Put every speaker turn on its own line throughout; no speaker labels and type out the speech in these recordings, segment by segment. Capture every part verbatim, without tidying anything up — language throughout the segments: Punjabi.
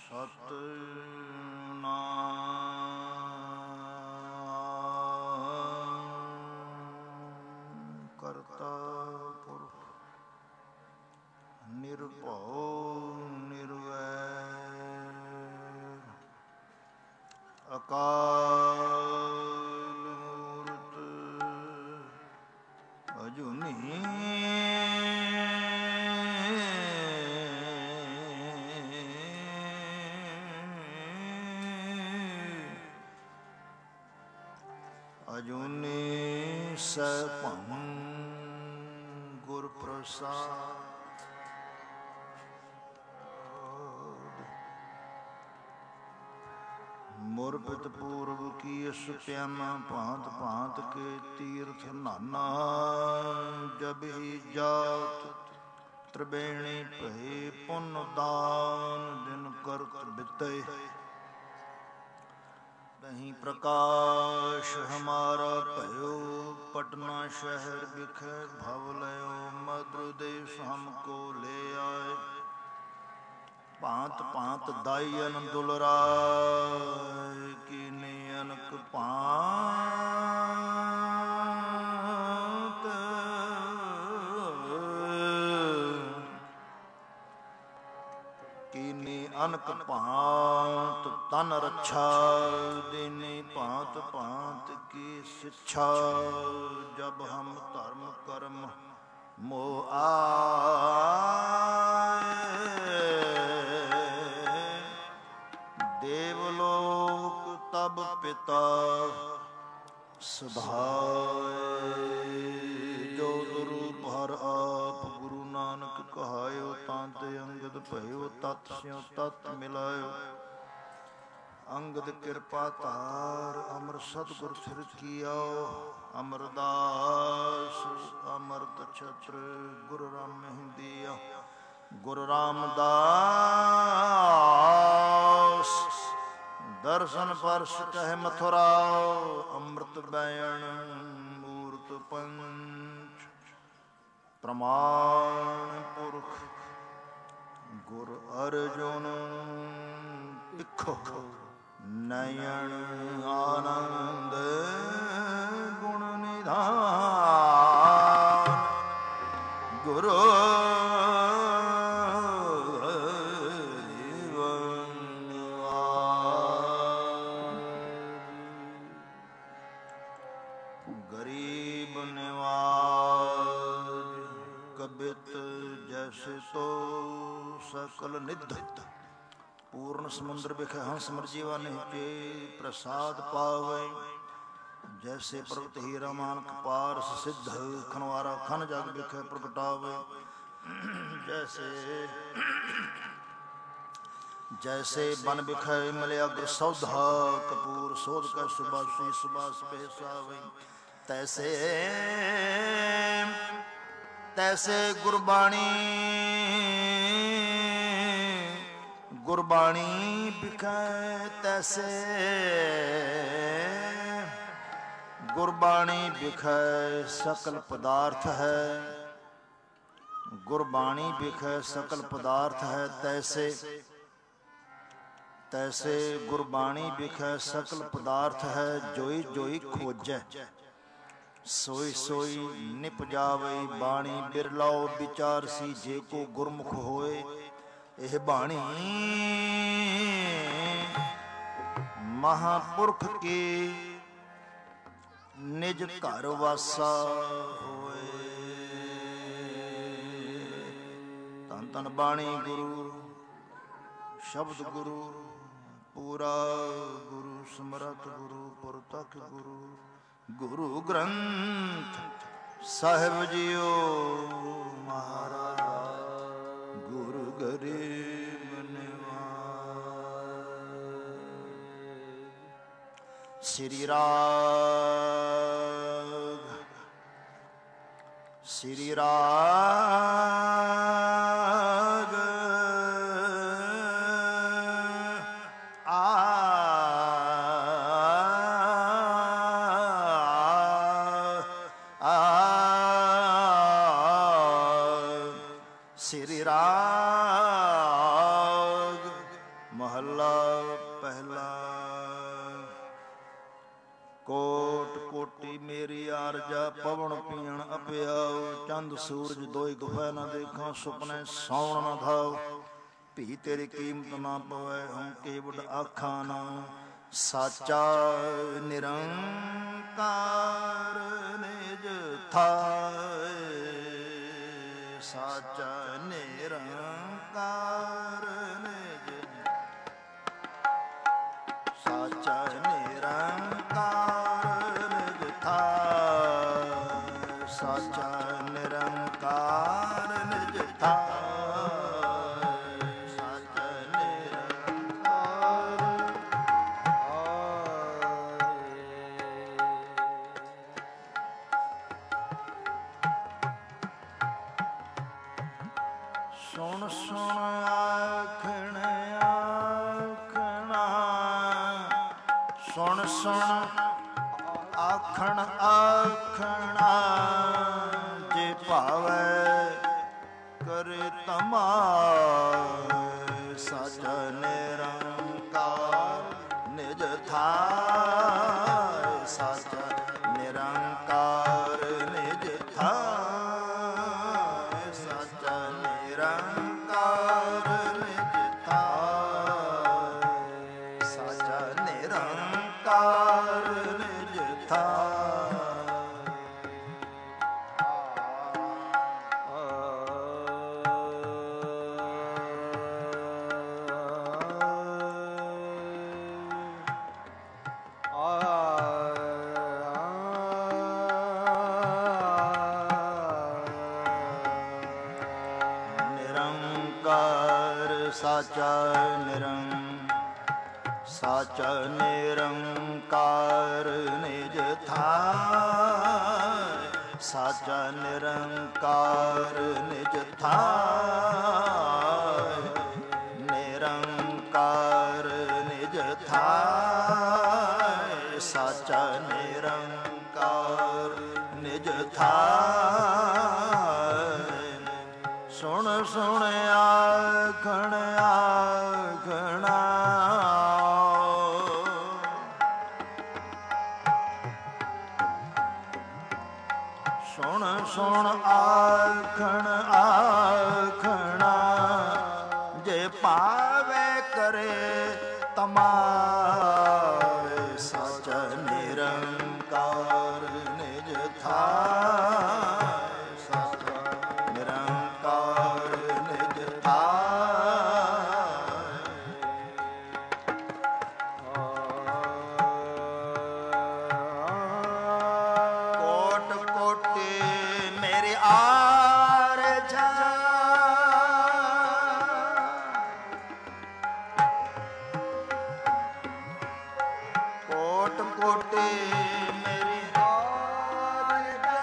ਸਤਿਨਾਮ ਕਰਤਾ ਪੁਰਖ ਨਿਰਭਉ ਨਿਰਵੈਰ ਅਕਾਲ ਮੂਰਤ ਅਜੂਨੀ ਅਜੂਨੀ ਸੈਭੰ ਗੁਰ ਪ੍ਰਸਾਦਿ। ਮੁਰ ਪਿਤ ਪੂਰਬ ਕੀ ਅਸ ਪਿਆਮਾ ਭਾਂਤ ਭਾਂਤ ਕੇ ਤੀਰਥ ਨਾਨਾ ਜਬ ਹੀ ਜਾਤ ਤ੍ਰਿਬੇਣੀ ਭਏ ਪੁੰਨ ਦਾਨ ਦਿਨ ਕਰਤ ਬਿਤੇ ਨਹੀਂ ਪ੍ਰਕਾਸ਼ ਹਮਾਰਾ ਭਇਓ ਪਟਨਾ ਸ਼ਹਿਰ ਵਿਖੇ ਭਵ ਲਿਓ ਮਧੁਰ ਦੇਸ ਹਮਕੋ ਲੈ ਆਏ ਭਾਂਤ ਭਾਂਤ ਦਾਈ ਅਨੰਦੁਲਰਾਏ ਕੀਨੇ ਅਨਕ ਭਾਂਤ ਕੀਨੇ ਅਨਕ ਭਾਂਤ ਤਨ ਰੱਛਾ ਦੇਨੇ ਭਾਂਤ ਭਾਂਤ ਕੀ ਸਿੱਛਾ ਜਬ ਹਮ ਧਰਮ ਕਰਮ ਮੋ ਆਏ ਦੇਵਲੋਕ ਤਬ ਪਿਤਾ ਸੁਧਾਏ ਜੋ ਦਰੂਪ ਹਰ ਆਪ ਗੁਰੂ ਨਾਨਕ ਕਹਾਇਓ ਤਾਂ ਤੇ ਅੰਗਦ ਭਇਓ ਤਤ ਸਿਉ ਤਤ ਮਿਲਾਇਓ ਅੰਗਦ ਕਿਰਪਾ ਧਾਰ ਅਮਰ ਸਤਿਗੁਰ ਸਿਰ ਕੀਓ ਅਮਰਦਾਸ ਅਮਰਤ ਛਤਰ ਗੁਰੂ ਰਾਮ ਮਹਿੰਦੀਆ ਗੁਰੂ ਰਾਮਦਾਸ ਦਰਸ਼ਨ ਪਰਸ ਕਹਿ ਮਥੁਰਾ ਅੰਮ੍ਰਿਤ ਬੈਣ ਮੂਰਤ ਪੰਚ ਪ੍ਰਮਾਣ ਪੁਰਖ ਗੁਰ ਅਰਜੁਨ ਇਖੋ ਨਯਨ ਆਨੰਦ ਗੁਣ ਨਿਧਾਨ ਗੁਰੂ ਗਰੀਬ ਨਿਵਾਜ ਕਬਿਤ ਜੈਸੇ ਤੋ ਸਕਲ ਨਿਧ ਪੂਰਨ ਸਮੁੰਦਰ ਵਿਖੇ ਹੰਸ ਮਰਜੀਵਾ ਨਿਹਚੇ ਪ੍ਰਸਾਦ ਪਾਵੇ ਜੈਸੇ ਪਰਬਤ ਹੀਰਾ ਮਾਨਕ ਪਾਰਸ ਸਿੱਧ ਖਨਵਾਰਾ ਖਨ ਜਗ ਵਿਖੇ ਪ੍ਰਗਟਾਵੇ ਜੈਸੇ ਜੈਸੇ ਬਨ ਵਿਖੇ ਮਿਲਿਆ ਗੁਰ ਸੌਧਾ ਕਪੂਰ ਸੋਧ ਕੈ ਸੁਬਾਸੀ ਸੁਬਾਸ ਬਹਿਸਾਵੇ ਤੈਸੇ ਤੈਸੇ ਗੁਰਬਾਣੀ ਗੁਰਬਾਣੀ ਵਿਖੇ ਤੈਸੇ ਗੁਰਬਾਣੀ ਵਿਖੇ ਸਕਲ ਪਦਾਰਥ ਹੈ ਗੁਰਬਾਣੀ ਵਿਖੇ ਸਕਲ ਪਦਾਰਥ ਹੈ ਤੈਸੇ ਤੈਸੇ ਗੁਰਬਾਣੀ ਵਿਖੇ ਸਕਲ ਪਦਾਰਥ ਹੈ ਜੋਈ ਜੋਈ ਖੋਜੈ ਸੋਈ ਸੋਈ ਨਿਪਜਾਵੇ ਬਾਣੀ ਬਿਰਲਾਓ ਵਿਚਾਰ ਸੀ ਜੇ ਕੋ ਗੁਰਮੁਖ ਹੋਏ ਇਹ ਬਾਣੀ ਮਹਾਂਪੁਰਖ ਕੀ ਨਿਜ ਘਰ ਵਾਸਾ ਹੋਏ ਧੰਨ ਧੰਨ ਬਾਣੀ ਗੁਰੂ ਸ਼ਬਦ ਗੁਰੂ ਪੂਰਾ ਗੁਰੂ ਸਮਰੱਥ ਗੁਰੂ ਪੁਰਤਖ ਗੁਰੂ ਗੁਰੂ ਗ੍ਰੰਥ ਸਾਹਿਬ ਜੀਓ ਮਹਾਰਾਜ ਗੁਰੂ ਗਰੀਬ ਨਿਵਾਜ ਸ੍ਰੀ ਰਾਗ ਸ੍ਰੀ ਰਾਗ
ਸ੍ਰੀ ਰਾਗ ਮਹਲਾ
ਰਾਜਾ ਪਵਨ ਪੀਣ ਅਪਿਆਉ। ਚੰਦ ਸੂਰਜ ਦੋਇ ਗੁਫੈ ਨ ਦੇਖਾਂ, ਸੁਪਨੇ ਸੌਣ ਨ ਧਾਉ। ਭੀ ਤੇਰੀ ਕੀਮਤ ਨਾ ਪਵੈ, ਹਉ ਕੇਵਡ ਆਖਾਂ ਨਾ। ਸਾਚਾ ਨਿਰੰਕਾਰ ਨਿਜ ਥਾਇ, ਸਾਚਾ ਨਿਰੰਕਾਰ ਨਿਜ, ਸਾਚਾ ਨਿਰੰਕਾਰ ਨਿਜ ਥਾਇ, ਸਾਚਾ ਨਿਰੰਕਾਰ ਨਿਜ ਥਾਇ। ਸੁਣ ਸੁਣ ਆਖਣ ਆਖਣਾ, ਸੁਣ ਸੁਣ ਆਖਣ ਆਖਣਾ। ਜੇ ਭਾਵੈ ਕਰੇ ਤਮਾਇ, ਸਾਚਾ ਨਿਰੰਕਾਰ ਨਿਜ ਥਾਇ, ਸਾਚਾ ਨਿਰੰਕਾਰ ਨਿਜ ਥਾਇ, ਸਾਚਾ ਨਿਰੰਕਾਰ ਨਿਜ ਥਾਇ, ਸਾਚਾ ਨਿਰੰਕਾਰ ਨਿਜ ਥਾਇ। ਸਾਚਾ ਨਿਰੰ, ਸਾਚਾ ਨਿਰੰਕਾਰ ਨਿਜ ਥਾਇ, ਸਾਚਾ ਨਿਰੰਕਾਰ ਨਿਜ ਥਾਇ, ਨਿਰੰਕਾਰ ਨਿਜ ਥਾਇ, ਸਾਚਾ ਨਿਰੰਕਾਰ ਨਿਜ ਥਾਇ। ਸੁਣ ਸੁਣ ਆਖਣ ਆਖਣਾ, ਸੁਣ ਸੁਣ ਆਖਣ ਆਖਣਾ। ਜੇ ਭਾਵੇ ਕਰੇ ਤਮਾਇ, ਸਾਚਾ ਨਿਰੰਕਾਰ ਨਿਜ ਥਾਇ, ਸਾਚਾ ਨਿਰੰਕਾਰ ਨਿਜ ਥਾਇ। ਕੋਟ ਕੋਟਿ ਮੇਰੀ ਆਰਜ਼ਾ, ਕੋਟ ਕੋਟਿ ਮੇਰੀ ਆਰਜ਼ਾ,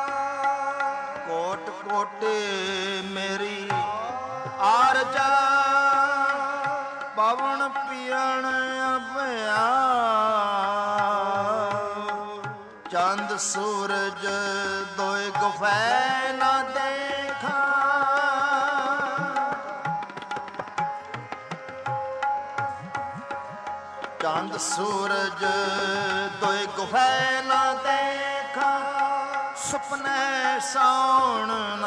ਕੋਟ ਕੋਟਿ ਮੇਰੀ ਆਰਜ਼ਾ। ਪਵਨ ਪੀਣ ਅਪਿਆਉ, ਚੰਦ ਸੂਰਜ ਦੋਇ ਗੁਫੈ ਨ ਦੇਖਾਂ। ਚੰਦ ਸੂਰਜ ਦੋਇ ਗੁਫੈ ਨ ਦੇਖਾਂ, ਸੁਪਨੇ ਸੌਣ ਨ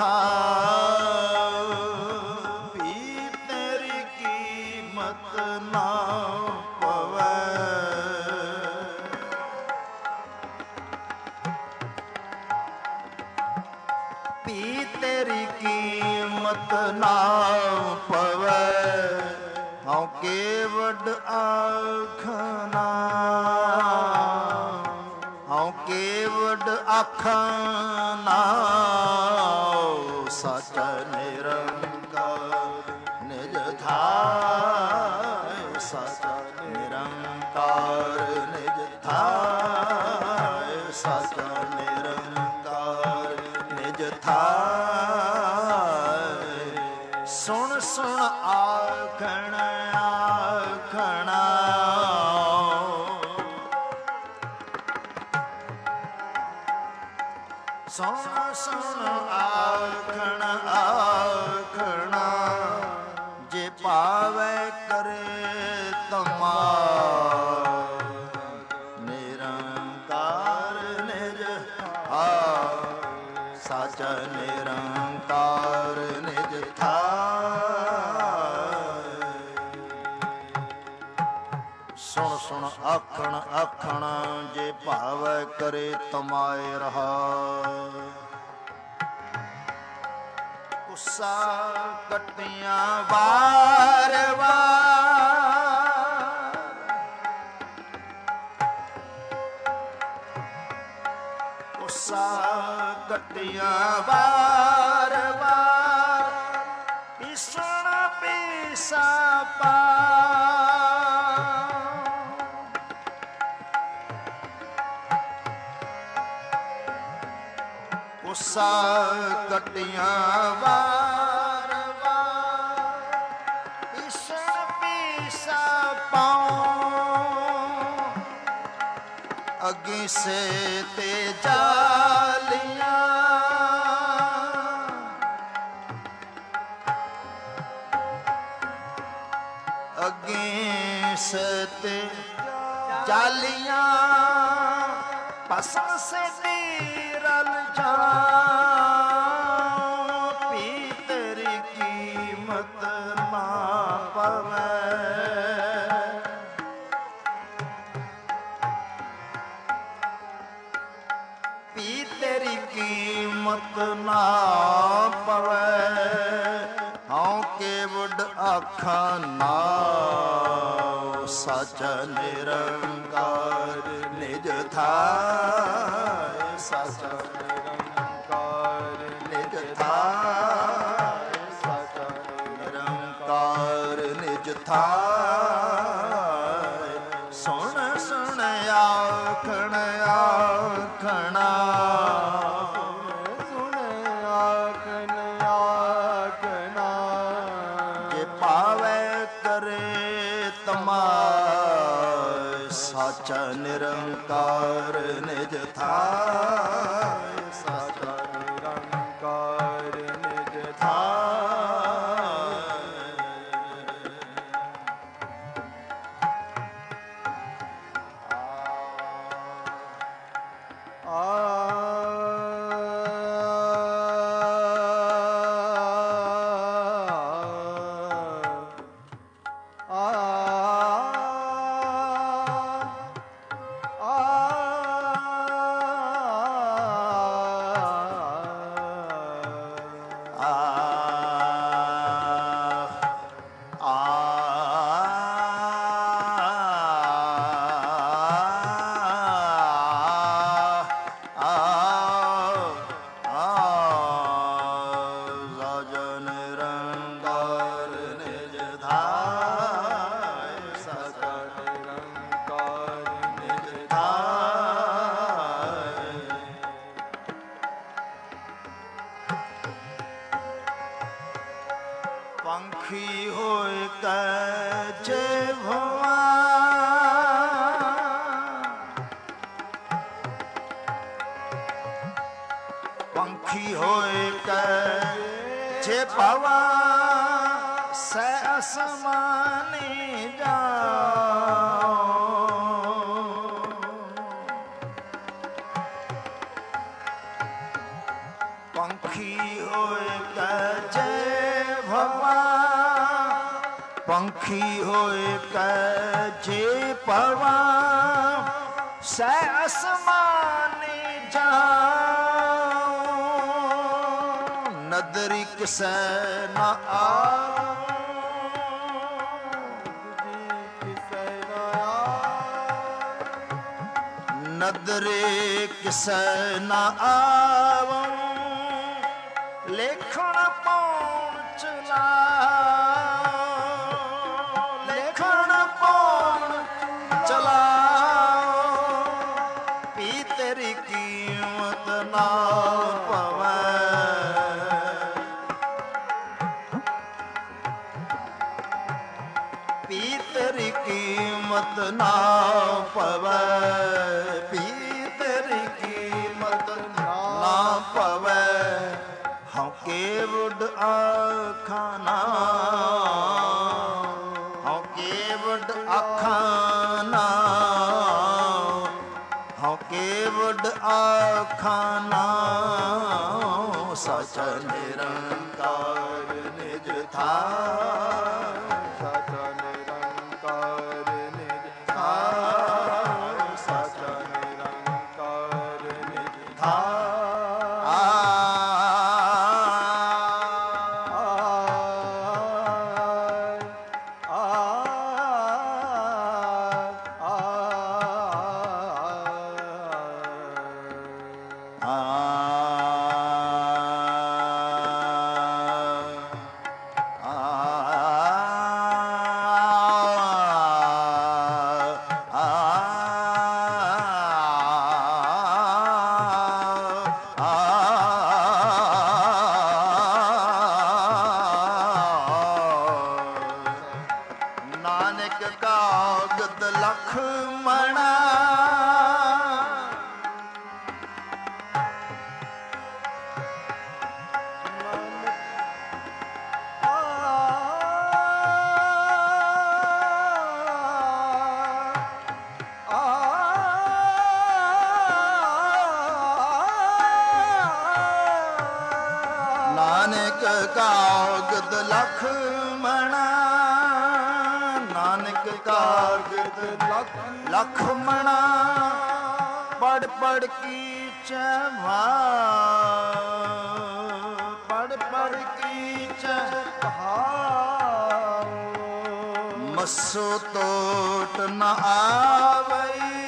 ਥਾਉ। ਭੀ ਤੇਰੀ ਕੀਮਤ ਨਾ ਪਵੈ, ਭੀ ਤੇਰੀ ਕੀਮਤ ਨਾ ਪਵੈ। ਹਉ ਕੇਵਡ ਆਖਣਾ, ਹਉ ਕੇਵਡ ਆਖਣਾ। ਸਾਚਾ ਨਿਰੰਕਾਰ ਨਿਜ ਥਾਇ, ਸਾਚਾ ਨਿਰੰਕਾਰ ਨਿਜ ਥਾਇ, ਸਾਚਾ ਨਿਰੰਕਾਰ ਨਿਜ ਥਾਇ। ਸੁਣ ਸੁਣ ਆਖਣ ਆਖਣਾ, ਸੁਣ ਸੁਣ ਆਖਣ ਆਖਣਾ। ਜੇ ਭਾਵੇ ਕਰੇ ਤਮਾਇ, ਨਿਰੰਕਾਰ ਨਿਜ ਸੁਣ ਸੁਣ ਆਖਣ ਆਖਣ ਜੇ ਭਾਵੈ ਕਰੇ ਤਮਾਏ ਰਹਾਏ। ਕੁੱਸਾ ਕੱਟੀਆਂ ਵਾਰ ਵਾਰ, ਕੁੱਸਾ ਕੱਟੀਆਂ ਵਾਰ ਵਾਰ, ਪੀਸਣ ਪੀਸਾ ਪਾ ਕੁੱਸਾ ਕੱਟੀਆਂ ਵਾਰ ਵਾਰ, ਪੀਸਣ ਪੀਸਾ ਪਾਉ। ਅੱਗੇ ਸੇ ਤੇ ਜਾਲੀਆਂ, ਅੱਗੇ ਸੇ ਤੇ ਜਾਲੀਆਂ, ਪਸੰਦ ਸੇ ਰਲ ਜਾਉ। ਪੀ ਤੇਰੀ ਕੀਮਤ ਨਾ ਪਵੈ, ਪੀ ਤੇਰੀ ਕੀਮਤ ਨਾ ਪਵੈ। ਹਉ ਕੇਵਡ ਆਖਾਂ ਨਾਉ, ਸਚ ਨਿਰੰਕਾਰ ਨਿਜ ਥਾਇ। ਸਚ ਨਿਰੰਕਾਰ ਨਿਜ ਥਾਇ, ਸਚ ਨਿਰੰਕਾਰ ਨਿਜ ਥਾਇ। ਸੁਣ ਸੁਣ ਆਖਣ ਆਖਣਾ, ਸੁਣ ਆਖਣ ਆਖਣਾ ਜੇ ਭਾਵੈ ਕਰੇ ਤਮਾਏ। ਸਚ ਨਿਰੰਕਾਰ ਨਿਜ ਥਾਇ, ਸਚ ਨਿਰੰਕਾਰ ਨਿਜ ਥਾਇ। ਆ ਪੰਖੀ ਹੋਏ ਕੈ ਜੇ ਭਵਾ, ਪੰਖੀ ਹੋਏ ਕੈ ਜੇ ਭਵਾ, ਸੈ ਅਸਮਾਨੇ ਜਾਓ। ਪੰਖੀ ਹੋਏ ਕੈ ਜੇ ਭਵਾ, ਪੰਖੀ ਹੋਏ ਕੈ ਜੇ ਭਵਾ, ਸੈ ਅਸਮਾਨੇ ਜਾਓ। ਨਦਰੀ ਕਿਸੈ ਨਾ ਆਵੋ, ਨਦਰੇ ਕਿਸੈ ਨਾ ਆਵੋ। ਲੇਖਣ ਪਾਉਣ ਚਲਾਓ, ਲੇਖਣ ਪਾਉਣ ਚਲਾਓ। ਪੀ ਤੇਰੀ ਕੀਮਤ ਨਾ ਪਵੈ, ਪੀ ਤੇਰੀ ਕੀਮਤ ਨਾ ਪਵੈ। ਪੀ ਤੇਰੀ ਕੀਮਤ ਨਾ ਪਵੈ। ਹਉ ਕੇਵਡ ਆਖਾਂ ਨਾਉ, ਹਉ ਕੇਵਡ ਆਖਾਂ ਨਾਉ, ਹਉ ਕੇਵਡ ਆਖਾਂ ਨਾਉ। ਸਚ ਨਿਰੰਕਾਰ ਨਿਜ ਥਾਇ, ਸਚ ਨਿਰੰਕਾਰ ਨਿਜ ਕਾਗਦ ਲਖਮਣਾ ਨਾਨਕ ਕਾਗਦ ਲਖਮਣਾ ਨਾਨਕ ਕਾਗਦ ਲਖਮਣਾ ਪੜ ਪੜ ਕੀ ਚਵਾ ਪੜ ਪੜ ਕੀ ਚਵਾ ਮਸੋ ਟੋਟ ਨ ਆਵਈ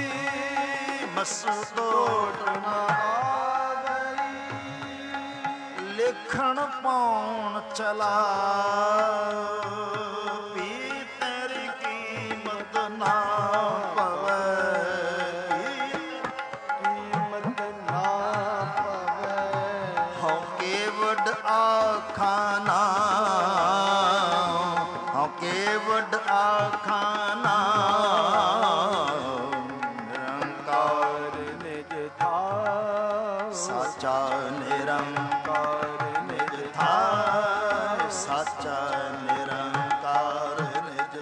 ਮਸੋ ਟੋਟ ਨ ਲਿਖਣ ਪਾਉਣ ਚਲਾ ਵੀ ਤੇਰੀ ਕੀਮਤ ਨਾ ਪਵੇ ਕੀਮਤ ਨਾ ਪਵੇ ਹਉ ਕੇਵਡ ਆਖਾਂ ਨਾ ਹਉ ਕੇਵਡ ਆਖਾਂ ਨਾ ਨਿਰੰਕਾਰ ਨਿਜ ਥਾਇ ਸਾਚਾ ਨਿਰੰਕਾਰ ਸਾਚਾ ਨਿਰੰਕਾਰ ਨਿਜ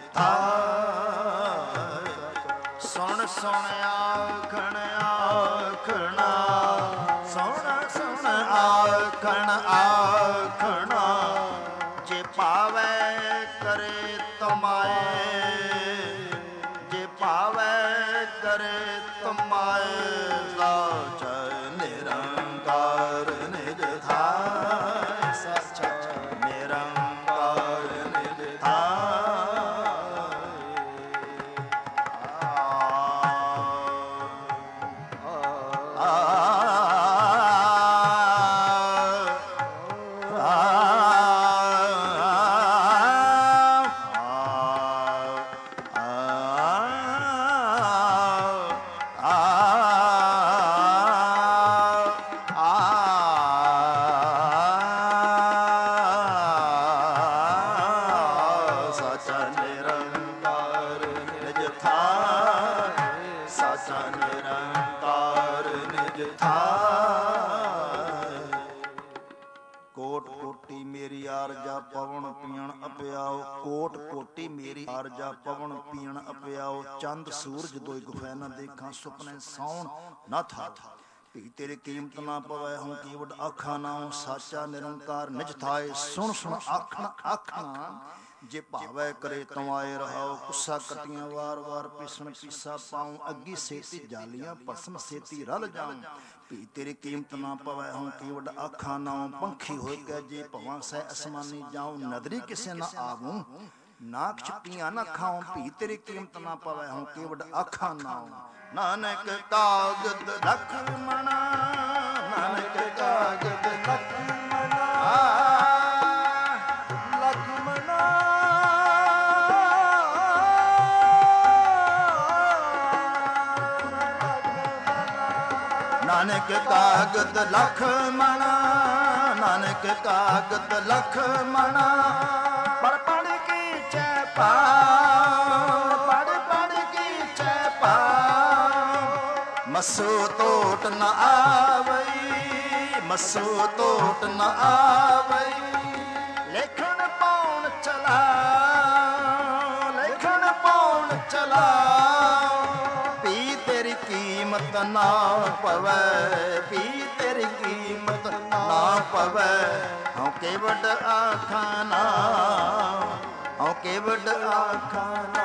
ਥਾਇ ਸੁਣ ਸੁਣ ਆਖਣ ਆਖਣਾ ਸੁਣ ਸੁਣ ਆਖਣ ਆਖਣਾ ਜੇ ਪਾਵੈ ਕਰੇ ਤਮਾਏ ਜੇ ਪਾਵੈ ਕਰੇ ਤਮਾਏ ਸਾਚਾ ਨਿਰੰਕਾਰ ਨਿਜ ਥਾਇ ਸਾਚਾ ਨਿਰੰਕਾਰ ਨਿਜ ਥਾਇ ਕੋਟ ਕੋਟੀ ਮੇਰੀ ਆਰਜਾ ਪਵਨ ਪੀਣ ਅਪਿਆਓ ਕੋਟ ਕੋਟੀ ਮੇਰੀ ਆਰਜਾ ਪਵਨ ਪੀਣ ਅਪਿਆਓ ਚੰਦ ਸੂਰਜ ਦੋਇ ਗੁਫੈ ਨਾ ਦੇਖਾਂ ਸੁਪਨੇ ਸੌਣ ਨਾ ਥਾ ਵੀ ਤੇਰੇ ਕੀਮਤ ਨਾ ਪਵੈ ਹੂੰ ਕੀਵਡ ਆਖਾਂ ਨਾ ਸਾਚਾ ਨਿਰੰਕਾਰ ਨਿਜ ਥਾਏ ਸੁਣ ਸੁਣ ਆਖਣ ਆਖਣਾ ਜੇ ਭਾਵੈ ਕਰੇ ਤਵਾਏ ਰਹਾਓ ਕੁੱਸਾ ਕਟੀਆਂ ਵਾਰ ਵਾਰ ਪਿਸਣ ਪੀਸਾ ਪਾਉ ਅੱਗੀ ਸੇਤੀ ਜਾਲੀਆਂ ਭਸਮ ਸੇਤੀ ਰਲ ਜਾਉ ਵੀ ਤੇਰੀ ਕੀਮਤ ਨਾ ਪਵੈ ਹੂੰ ਕੀਵਡ ਆਖਾਂ ਨਾ ਪੰਖੀ ਹੋਇ ਕੈ ਜੇ ਭਵਾਂ ਸਹਿ ਅਸਮਾਨੀ ਜਾਉ ਨਦਰੀ ਕਿਸੇ ਨਾ ਆਵੂੰ ਨਾਕ ਛਪੀਆਂ ਨਾ ਖਾਉ ਵੀ ਤੇਰੀ ਕੀਮਤ ਨਾ ਪਵੈ ਹੂੰ ਕੀਵਡ ਆਖਾਂ ਨਾ ਨਾਨਕ ਕਾਗਦ ਲਖਮਣਾ ਨਾਨਕ ਕਾਗਦ ਲਖਮਣਾ ਲਖਮਣਾ ਨਾਨਕ ਕਾਗਦ ਲਖਮਣਾ ਨਾਨਕ ਕਾਗਦ ਲਖਮਣਾ ਪੜ ਪੜ ਕੀ ਚੈ ਪਾ ਪੜ ਪੜ ਕੀ ਚੈ ਪਾ ਮਸੋ ਟੋਟ ਨ ਆਵਈ ਮਸੋ ਟੋਟ ਨ ਆਵਈ ਲਿਖਣ ਪਾਉਣ ਚਲਾ ਲਿਖਣ ਪਾਉਣ ਚਲਾ ਪੀ ਤੇਰੀ ਕੀਮਤ ਨਾ ਪਵੈ ਪੀ ਤੇਰੀ ਕੀਮਤ ਨਾ ਪਵੈ ਹਉ ਕੇਵਡ ਆਖਾਂ ਨਾ ਹਉ ਕੇਵਡ ਆਖਾਂ ਨਾ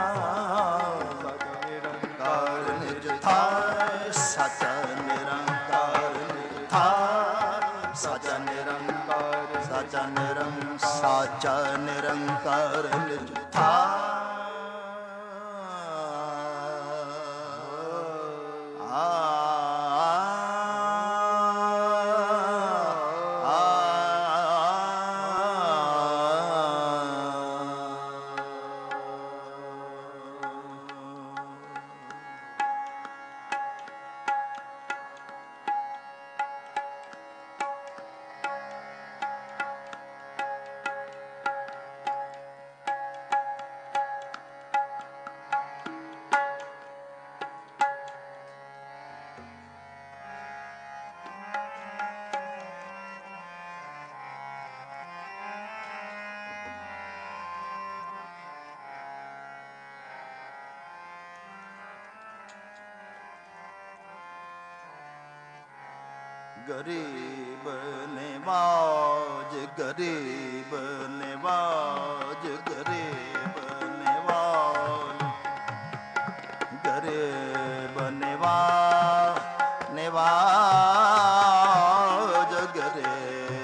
ਨਿਰੰਕਾਰ ਨਿਜ ਥਾਇ ਸਾਚਾ ਨਿਰੰਕਾਰ ਨਿਜ ਥਾਇ ਸਾਚਾ ਨਿਰੰਕਾਰ ਸਾਚਾ ਨਿਰੰ ਸਾਚਾ ਨਿਰੰਕਾਰ ਨਿਜ ਥਾਇ ਗਰੀਬ ਨਿਵਾਜ ਗਰੀਬ ਨਿਵਾਜ ਗਰੀਬ ਨਿਵਾਜ ਗਰੀਬ ਨਿਵਾਜ ਨਿਵਾਜ ਗਰੇ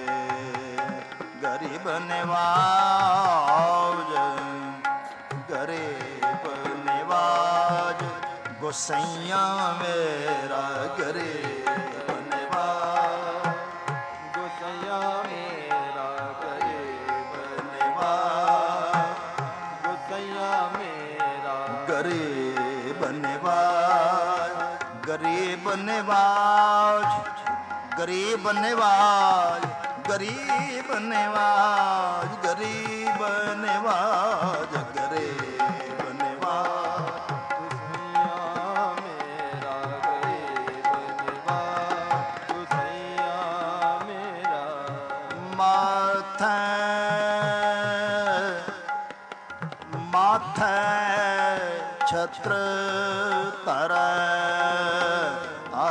ਗਰੀਬ ਨਿਵਾਜ ਗਰੀਬ ਨਿਵਾਜ ਗੋਸਈਆ ਮੇਰਾ ਗਰੀਬ ਨਿਵਾਜ ਗੋਸਈਆ ਮੇਰਾ ਗਰੀਬ ਨਿਵਾਜ ਗੋਸਈਆ ਮੇਰਾ ਗਰੀਬ ਨਿਵਾਜ ਗਰੀਬ ਨਿਵਾਜ ਗਰੀਬ ਨਿਵਾਜ ਗਰੀਬ ਨਿਵਾਜ ਗਰੀਬ ਨਿਵਾਜ ਗਰੀਬ ਨਿਵਾਜ ਗੋਸਈਆ ਮੇਰਾ ਗਰੀਬ ਨਿਵਾਜ ਗੋਸਈਆ ਮੇਰਾ ਮਾਥੈ ਮਾਥੈ ਛਤਰ ਧਰੈ ਆ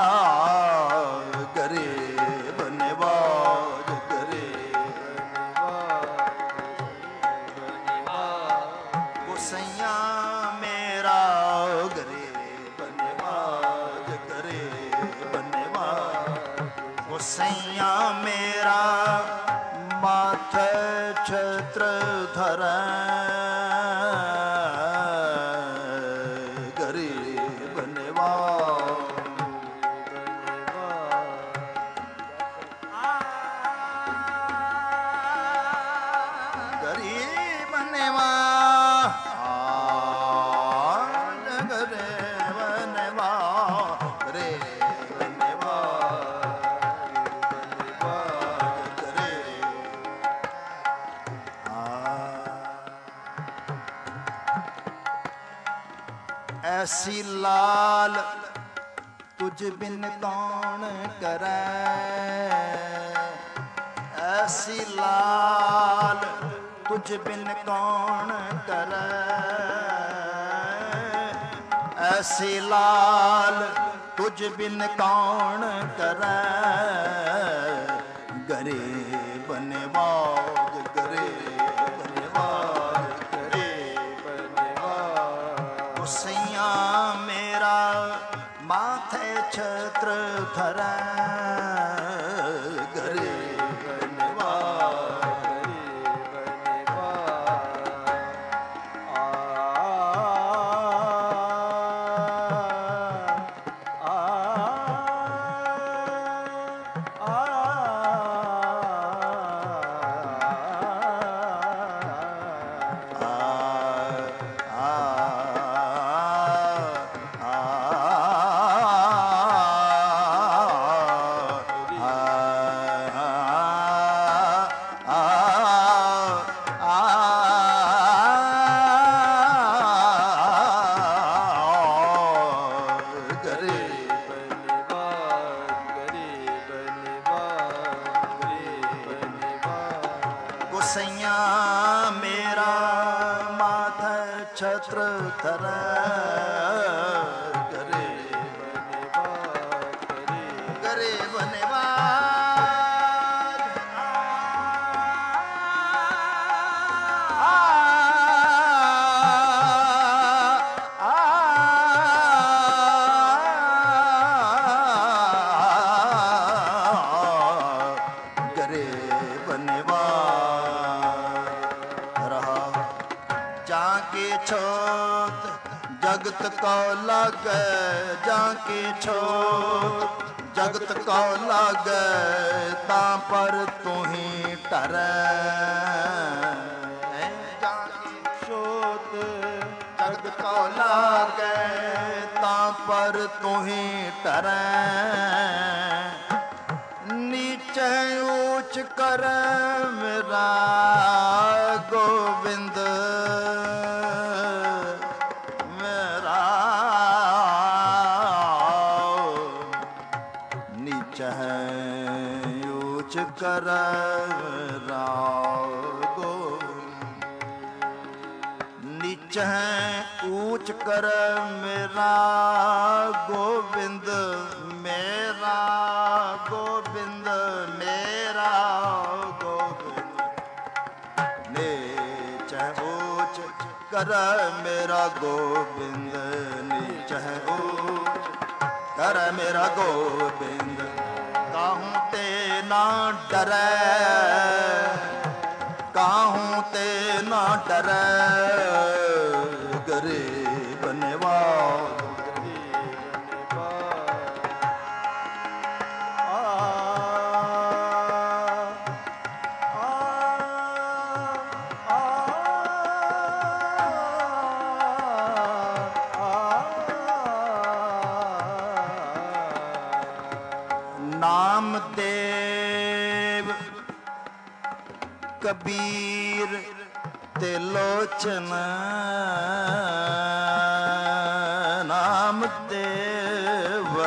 ਗਰੀਬ ਨਿਵਾਜ ਗਰੀਬ ਨਿਵਾਜ ਗੋਸਈਆ ਮੇਰਾ ਗਰੀਬ ਨਿਵਾਜ ਗਰੀਬ ਨਿਵਾਜ ਗੋਸਈਆ ਮੇਰਾ ਮਾਥੈ ਛਤਰ ਧਰੈ ਗਰੀਬ ਨਿਵਾਜ ਗਰੀਬ ਨਿਵਾਜ ਗਰੀਬ ਨਿਵਾਜ ਗਰੀਬ ਨਿਵਾਜ ਐਸੀ ਲਾਲ ਤੁਝ ਬਿਨ ਕੌਣ ਕਰੈ ਐਸੀ ਲਾਲ ਤੁਝ ਬਿਨ ਕੌਣ ਕਰੈ ਐਸੀ ਲਾਲ ਤੁਝ ਬਿਨ ਕੌਣ ਕਰੈ ਗਰੀਬ ਨਿਵਾਜ ਗਰੀਬ ਨਿਵਾਜ ਗਰੀਬ ਨਿਵਾਜ ਗੋਸਈਆ ਮੇਰਾ ਮਾਥੇ ਛਤਰ ਧਰੈ ਗਰੀਬ ਨਿਵਾਜ ਗਰੀਬ ਨਿਵਾਜ ਆ ਆ ਆ ਗੋਸਈਆ ਮੇਰਾ ਮਾਥੈ ਛਤਰ ਧਰੈ ਗਰੀਬ ਨਿਵਾਜ ਗਰੀਬ ਨਿਵਾਜ ਆ ਆ ਗਰੀਬ ਨਿਵਾਜ ਰਹਾ ਜਾਂ ਕੇ ਛੋਤ ਜਗਤ ਕੋ ਲਾਗੈ ਜਾਂ ਕੇ ਛੋਤ ਜਗਤ ਕੋ ਲਾਗੈ ਤਾਂ ਪਰ ਤੁਹੀਂ ਟਰੈ ਜਾਂ ਕੇ ਛੋਤ ਜਗਤ ਕੋ ਲਾਗੈ ਤਾਂ ਪਰ ਤੁਹੀਂ ਟਰੈ ਨੀਚੇ ਊਚ ਕਰ ਮੇਰਾ ਗੋਬਿੰਦ ਮੇਰਾ ਨੀਚੇ ਊਚ ਕਰ ਮੇਰਾ ਗੋਬਿੰਦ ਨੀਚੇ ਊਚ ਕਰ ਮੇਰਾ ਗੋਬਿੰਦ ਮੇਰਾ ਗੋ ਕਰੈ ਮੇਰਾ ਗੋਬਿੰਦ ਨੀਚਹਿ ਊਚ ਕਰੈ ਮੇਰਾ ਗੋਬਿੰਦ ਕਾਹੂ ਤੇ ਨਾ ਡਰੈ ਕਾਹੂ ਤੇ ਨਾ ਡਰੈ ਗਰੀਬ ਨਿਵਾਜ ਨਾਮਦੇਵ ਕਬੀਰ ਤੇ ਲੋਚਨ ਨਾਮਦੇਵ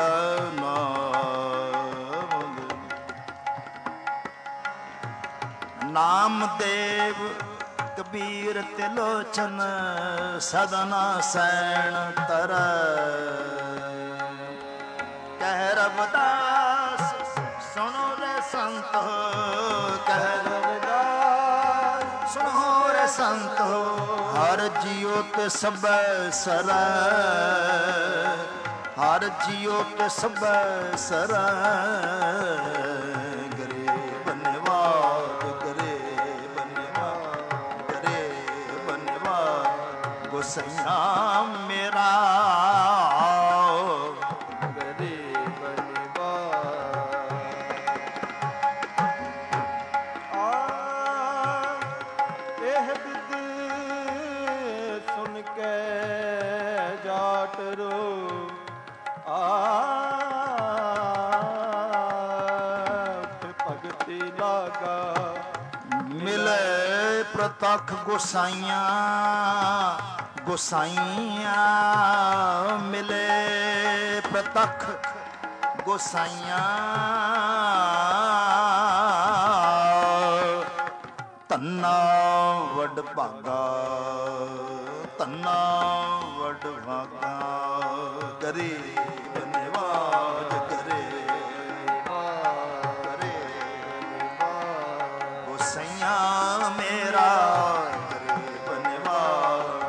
ਨਾਮਦੇਵ ਕਬੀਰ ਤੇ ਲੋਚਨ ਸਦਨਾ ਸੈਣ ਤਰੈ ਕਹਿ ਰਬਦਾਸ ਸੁਣੋ ਰੇ ਸੰਤੋ ਕਹਿ ਰਬਦਾਸ ਸੁਣੋ ਰੇ ਸੰਤੋ ਹਰ ਜੀਉ ਤੇ ਸਭੈ ਸਰੈ ਹਰ ਜੀਉ ਤੇ ਸਭੈ ਸਰੈ ਗਰੀਬ ਨਿਵਾਜ ਗਰੀਬ ਨਿਵਾਜ ਗਰੀਬ ਨਿਵਾਜ ਗੁਸਈਆ ਮੇਰਾ ਮਿਲੇ ਪ੍ਰਤੱਖ ਗੁਸਾਈਆਂ ਗੁਸਾਈਆਂ ਮਿਲੇ ਪ੍ਰਤੱਖ ਗੁਸਾਈਆਂ ਧੰਨਾ ਵਡ ਭਾਗਾ ਧੰਨਾ ਵਡ ਭਾਗਾ ਗਰੀਬ ਨਿਵਾਜ ਮੇਰਾ ਗਰੀਬ ਨਿਵਾਜ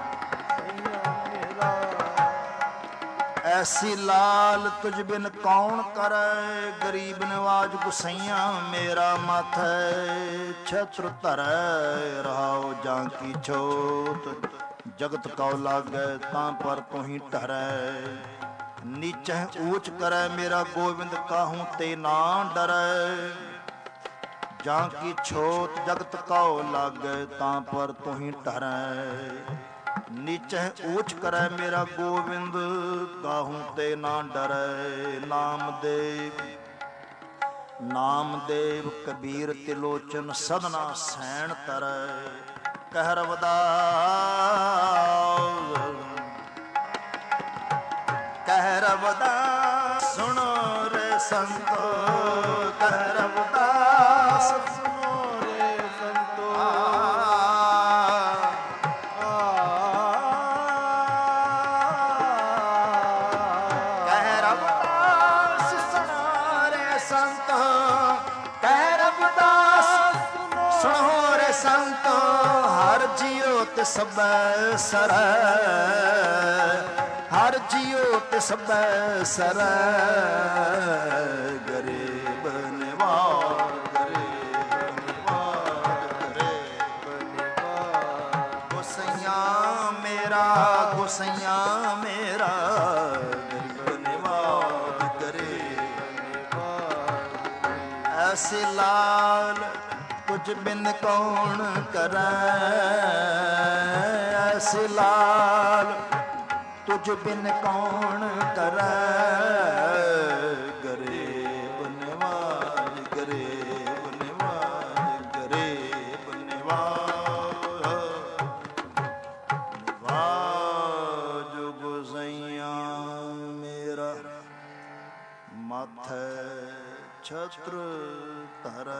ਐਸੀ ਲਾਲ ਤੁਝ ਬਿਨ ਕੌਣ ਕਰੈ ਗਰੀਬ ਨਿਵਾਜ ਗੁਸਈਆ ਮੇਰਾ ਮਾਥੈ ਛਤਰ ਧਰੈ ਰਹਾਉ ਜਾਂ ਕੀ ਛੋਤ ਜਗਤ ਕਉ ਲਾਗੈ ਤਾਂ ਪਰ ਤੁਹੀ ਠਰੈ ਨੀਚਹਿ ਊਚ ਕਰੈ ਮੇਰਾ ਗੋਬਿੰਦ ਕਾਹੂ ਤੇ ਨਾ ਡਰੈ ਜਾਂ ਕੀ ਛੋਤ ਜਗਤ ਕਉ ਲਾਗੈ ਤਾਂ ਪਰ ਤੁਹੀ ਠਰੈ ਨੀਚਹਿ ਊਚ ਕਰੈ ਮੇਰਾ ਗੋਬਿੰਦ ਕਾਹੂ ਤੇ ਨਾ ਡਰੈ ਨਾਮਦੇਵ ਨਾਮਦੇਵ ਕਬੀਰ ਤਿਲੋਚਨ ਸਦਨਾ ਸੈਣ ਤਰੈ ਕਹਿ ਰਬਦਾਸ ਕਹਿ ਰਬਦਾਸ ਸੁਣੋ ਰੇ ਸੰਤੋ ਕਹਿ ਰਬਦਾਸ ਸੁਣੋ ਰੇ ਸੰਤੋ ਕਹਿ ਰਬਦਾਸ ਸੁਣੋ ਰੇ ਸੰਤੋ ਕਹਿ ਰਬਦਾਸ ਸੁਣੋ ਰੇ ਸੰਤੋ ਹਰ ਜੀਉ ਤੇ ਸਭੈ ਸਰੈ ਹਰ ਜੀਉ ਤੇ ਸਭੈ ਸਰੈ ਗਰੀਬ ਨਿਵਾਜ ਗਰੀਬ ਨਿਵਾਜ ਗਰੀਬ ਨਿਵਾਜ ਗੁਸਈਆ ਮੇਰਾ ਗੁਸਈਆ ਮੇਰਾ ਗਰੀਬ ਨਿਵਾਜ ਗਰੀਬ ਨਿਵਾਜ ਐਸੇ ਲਾਲ ਤੁਝ ਬਿਨ ਕੌਣ ਕਰੈ ਐਸੇ ਲਾਲ ਤੁਝ ਬਿਨ ਕੌਣ ਕਰੈ ਗਰੀਬ ਨਿਵਾਜ ਗਰੀਬ ਨਿਵਾਜ ਗਰੀਬ ਨਿਵਾਜ ਨਿਵਾਜ ਗੁਸਈਆ ਮੇਰਾ ਮਾਥੈ ਛਤਰ ਧਰੈ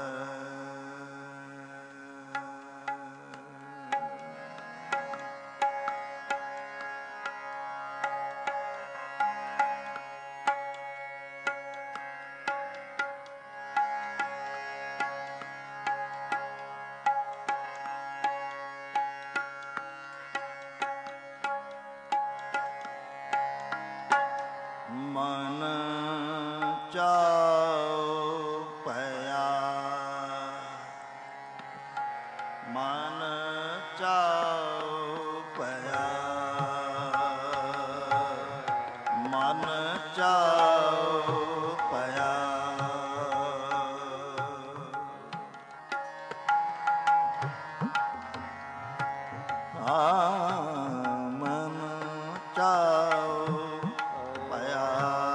ਮਨ ਚਾਉ ਭਇਆ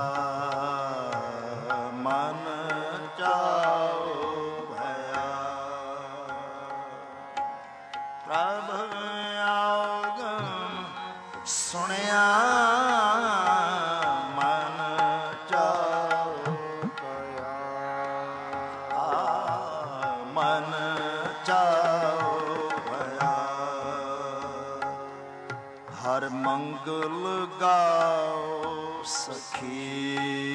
ਮਨ ਚਾਉ ਭਇਆ ਪ੍ਰਭ ਆਗਮ ਸੁਣਿਆ ਮਨ ਚਾਉ ਭਇਆ ਮਨ ਚਾਉ ਭਇਆ ਹਰ ਮੰਗਲ ਗਾਓ ਸਖੀ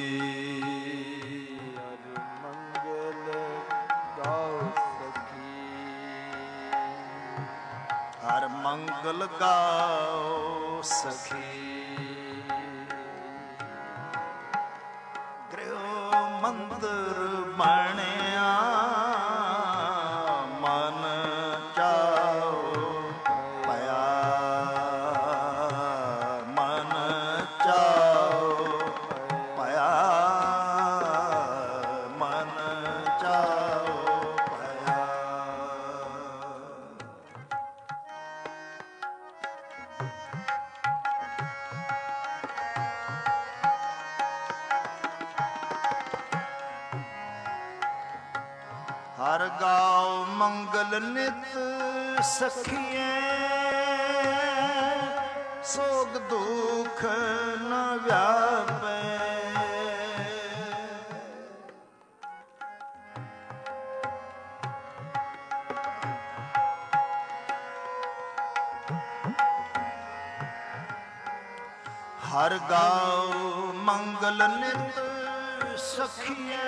ਹਰ ਮੰਗਲ ਗਾਓ ਸਖੀ ਹਰ ਮੰਗਲ ਗਾਓ ਸਖੀ ਗ੍ਰਹਿ ਮੰਦਰ ਬਣਿਆ ਮਨ ਚਾਉ ਭਇਆ ਮਨ ਚਾਉ ਭਇਆ ਮਨ ਚਾਉ ਭਇਆ ਹਰ ਗਾਉ ਮੰਗਲ ਨਿਤ ਸਖੀਏ ਸੋਗ ਦੁਖ ਨ ਵਿਆਪੈ ਹਰ ਗਾਉ ਮੰਗਲ ਨਿਤ ਸਖੀਏ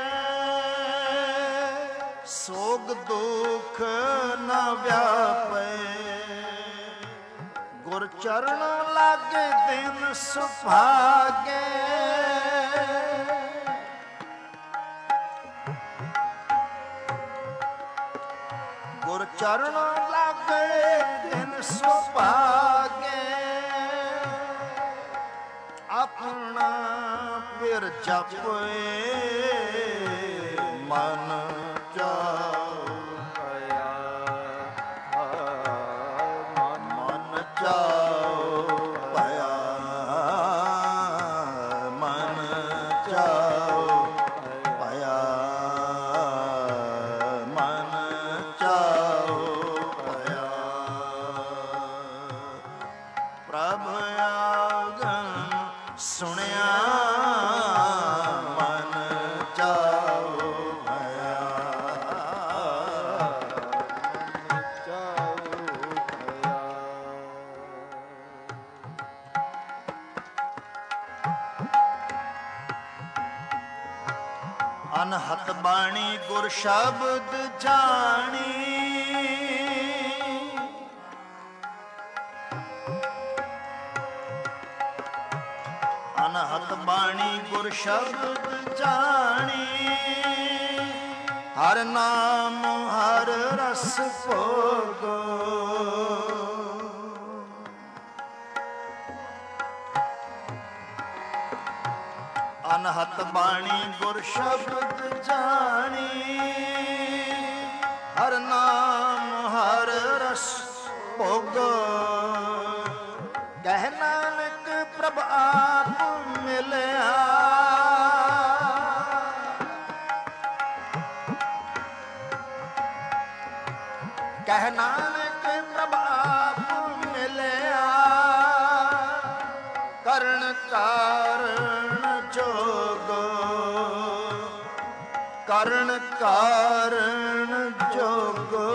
ਸੋਗ ਦੁਖ ਨ ਵਿਆਪੈ ਗੁਰ ਚਰਨ ਲਾਗੇ ਦਿਨ ਸੁਭਾਗੇ ਗੁਰ ਚਰਨ ਲਾਗੇ ਦਿਨ ਸੁਭਾਗੇ ਆਪਣਾ ਫਿਰ ਜਪੇ ਮਨ ਚਾਉ ਭਇਆ ਮਨ ਚਾਉ ਭਇਆ ਮਨ ਚਾਉ ਭਇਆ ਮਨ ਚਾਉ ਭਇਆ ਪ੍ਰਭ ਆਗਮ ਸੁਣਿਆ ਮਨ ਚਾਉ ਭਇਆ ਚਾਉ ਭਇਆ ਅਨਹਤ ਬਾਣੀ ਗੁਰ ਸ਼ਬਦ ਜਾਣੀ ਅਨਹਤ ਬਾਣੀ ਗੁਰ ਸ਼ਬਦ ਜਾਣੀ ਹਰ ਨਾਮ ਹਰ ਰਸ ਭੋਗੋ ਅਨਹਤ ਬਾਣੀ ਗੁਰ ਸ਼ਬਦ ਜਾਣੀ ਹਰ ਨਾਮ ਹਰ ਰਸ ਭੋਗੋ ਕਹਿ ਨਾਨਕ ਪ੍ਰਭ ਆਪ ਮਿਲਿਆ ਕਹਿ ਨਾਨਕ ਪ੍ਰਭ ਆਪ ਮਿਲਿਆ ਕਰਨ ਕਾਰਨ ਜੋਗੋ ਕਰਨ ਕਾਰਨ ਜੋਗੋ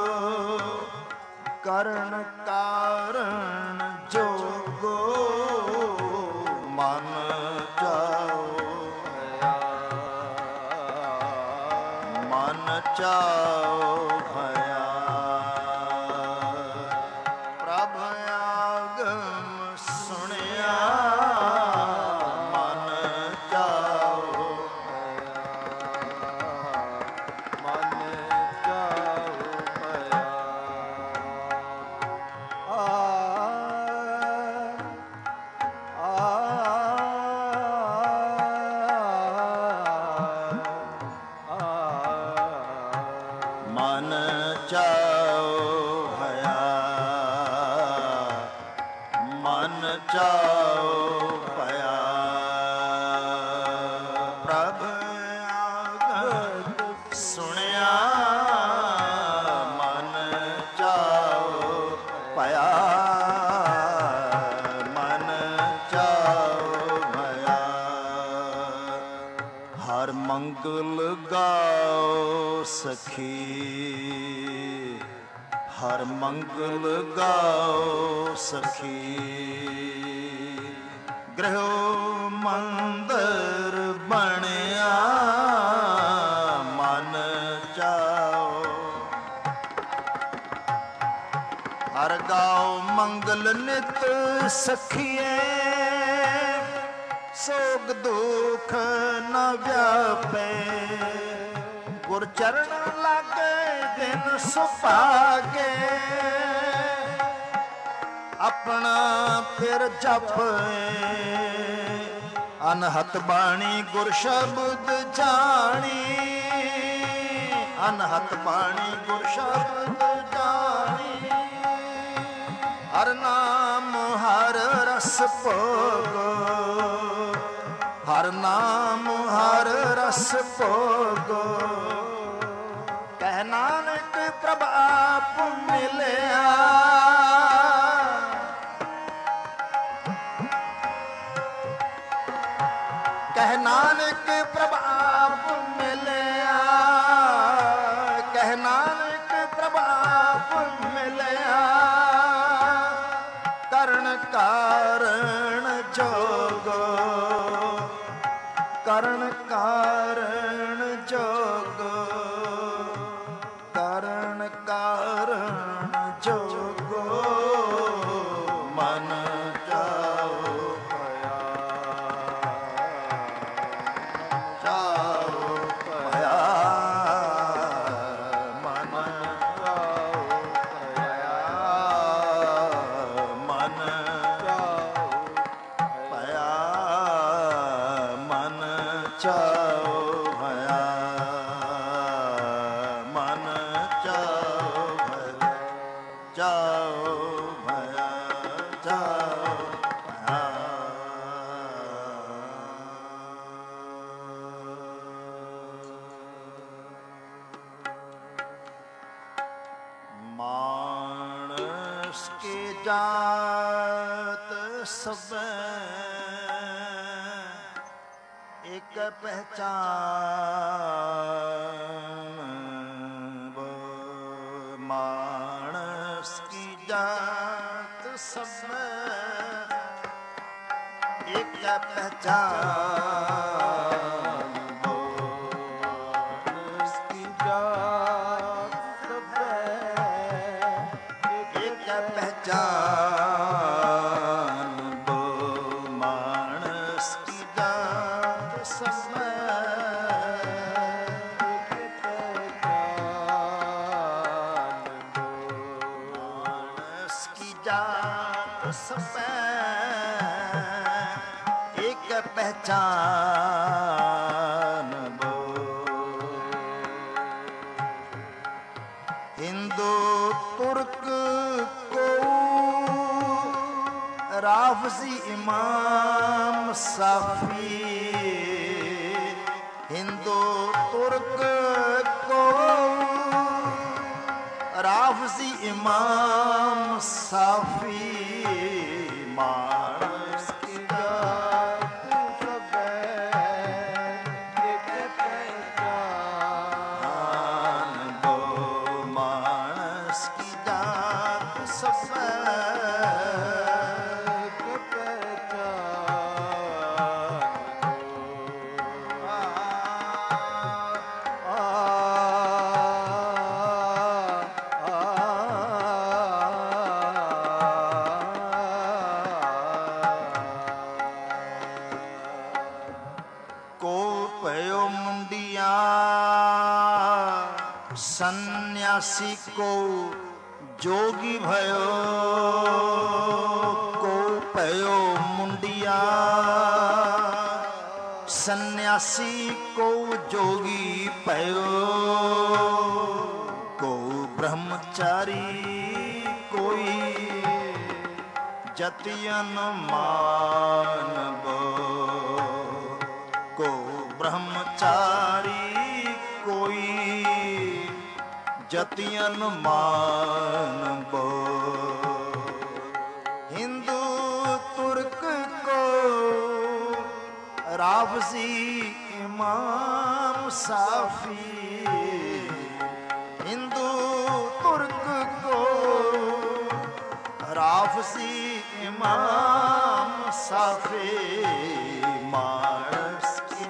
ਕਰਨ ਕਾਰਨ ਜੋਗੋ ਮਨ ਚਾਉ ਭਇਆ ਮਨ ਚਾਉ ਭਇਆ ਪ੍ਰਭ ਆਗਮ ਸੁਣਿਆ ਮਨ ਚਾਉ ਭਇਆ ਮਨ ਚਾਉ ਭਇਆ ਚਾਉ ਭਇਆ। ਪ੍ਰਭ ਆਗਤ ਸੁਣਿਆ ਮਨ ਚਾਉ ਭਇਆ। ਮਨ ਚਾਉ ਭਇਆ। ਹਰ ਮੰਗਲ ਗਾਓ ਸਖੀ, ਹਰ ਮੰਗਲ ਗਾਓ ਸਖੀ। ਗ੍ਰਹਿ ਮੰਦਰ ਬਣਿਆ ਮਨ ਚਾਓ। ਹਰ ਗਾਓ ਮੰਗਲ ਨਿਤ ਸਖੀਏ, ਸੋਗ ਦੁਖ ਨ ਵਿਆਪੇ। ਗੁਰ ਚਰਨ ਲਾਗੇ ਦਿਨ ਸੁਭਾਗੇ, ਆਪਣਾ ਫਿਰ ਜਪੇ। ਅਨਹਤ ਬਾਣੀ ਗੁਰ ਸ਼ਬਦ ਜਾਣੀ, ਅਨਹਤ ਬਾਣੀ ਗੁਰ ਸ਼ਬਦ ਜਾਣੀ। ਹਰ ਨਾਮ ਹਰ ਰਸ ਭੋਗੋ, ਹਰ ਨਾਮ ਹਰ ਰਸ ਭੋਗੋ। ਕਹਿ ਨਾਨਕ ਪ੍ਰਭ ਆਪ ਮਿਲਿਆ, ਕਹਿ ਨਾਨਕ ਪ੍ਰਭ ਆਪ ਮਿਲਿਆ। ਕਹਿ ਨਾਨਕ ਪ੍ਰਭ ਆਪ ਮਿਲਿਆ। ਕਰਨ ਕਾਰਣ ਜੋਗੋ, ਕਰਨ ਕਾਰਣ ਜੋਗੋ। ਕਰਨ ਕਾਰਣ ਜੋਗੋ ਮਨ ਚਾਉ ਭਇਆ। ਚਾਉ ਭਇਆ। ਮਨ ਚਾਉ ਭਇਆ। ਮਨ ਚਾਉ ਭਇਆ। ਮਨ ਚਾਉ ਭਇਆ। ਮਨ ਚਾਉ ਭਇਆ। ਚਾਉ ਭਇਆ। ਚਾਉ ਭਇਆ। ਮਾਨਸ ਕੀ ਜਾਤ ਸਭੈ, ਇੱਕ ਪਹਿਚਾਨ। ਮਾਨਸ ਕੀ ਜਾਤ ਸਭੈ, ਇੱਕ ਪਹਿਚਾਨ। ਮਾਨਸ ਕੀ ਜਾਤ ਸਭੈ, ਇੱਕ ਪਹਿਚਾਨ। ਮਾਨਸ ਕੀ ਜਾਤ ਸਭੈ, ਸਭੈ ਇੱਕ ਪਹਿਚਾਨ ਬੋ। ਹਿੰਦੂ ਤੁਰਕ ਕੋ ਰਾਫਜ਼ੀ ਇਮਾਮ ਸਾਫੀ। ਹਿੰਦੂ ਤੁਰਕ ਕੋ ਰਾਫਜ਼ੀ ਇਮਾਮ ਸਾਫੀ। ਮਾਨਸ ਕੀ ਜਾਤ ਸਭੈ, ਇੱਕ ਪਹਿਚਾਨ ਬੋ। ਮਾਨਸ ਕੀ ਜਾਤ ਸਭੈ, ਇੱਕ ਪਹਿਚਾਨ ਬੋ। ਆ संन्यासी को जोगी भयो, को पयो मुंडिया। सन्यासी को जोगी पयो, को ब्रह्मचारी कोई जतियन मानबो। को ब्रह्मचारी कोई जतियन मानबो। हिंदू तुर्क को रावजी इमाम साफी। हिंदू तुर्क को रावजी इमाम साफी। मानस की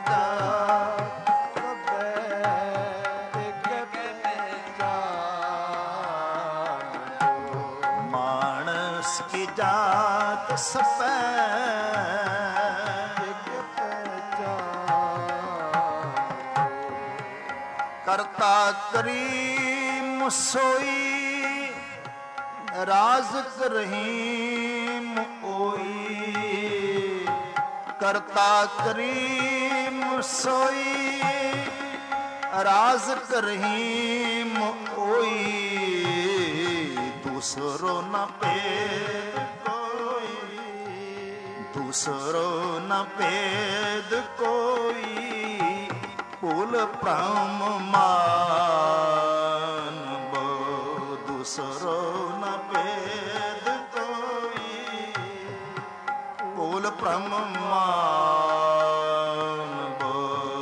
मानस की जात सब करता करीम सोई राज करहीम ओई। करता करीम सोई राज करहीम ओई। दूसरो न पेद कोई दूसरो न पेद कोई। कुल ब्रह्म मानबो। दूसरो न भेद कोई। कुल ब्रह्म मानबो।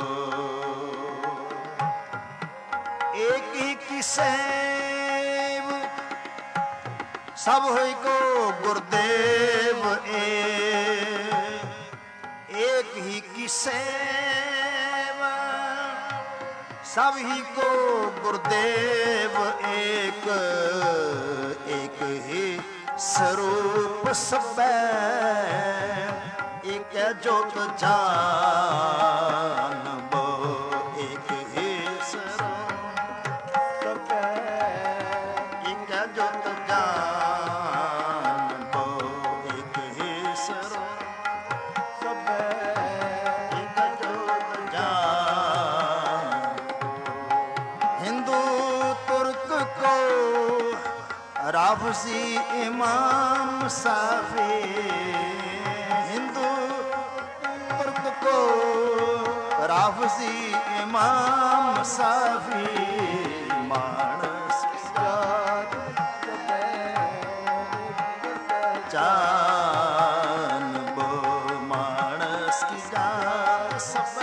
एक ही की सेव सब होई को गुरुदेव एक ही की सेव सब ही को गुरुदेव एक। एक ही स्वरूप सब एक जोत जानबो। एक ही स्वरूप एक जोत जानबो। एक ही स्वरूप एक जोत जान। हिंदू तुर्क को रावजी इमाम साफी। हिंदू तुर्क को रावजी इमाम साफी। मानस की जात जानबो। मानस की जात सब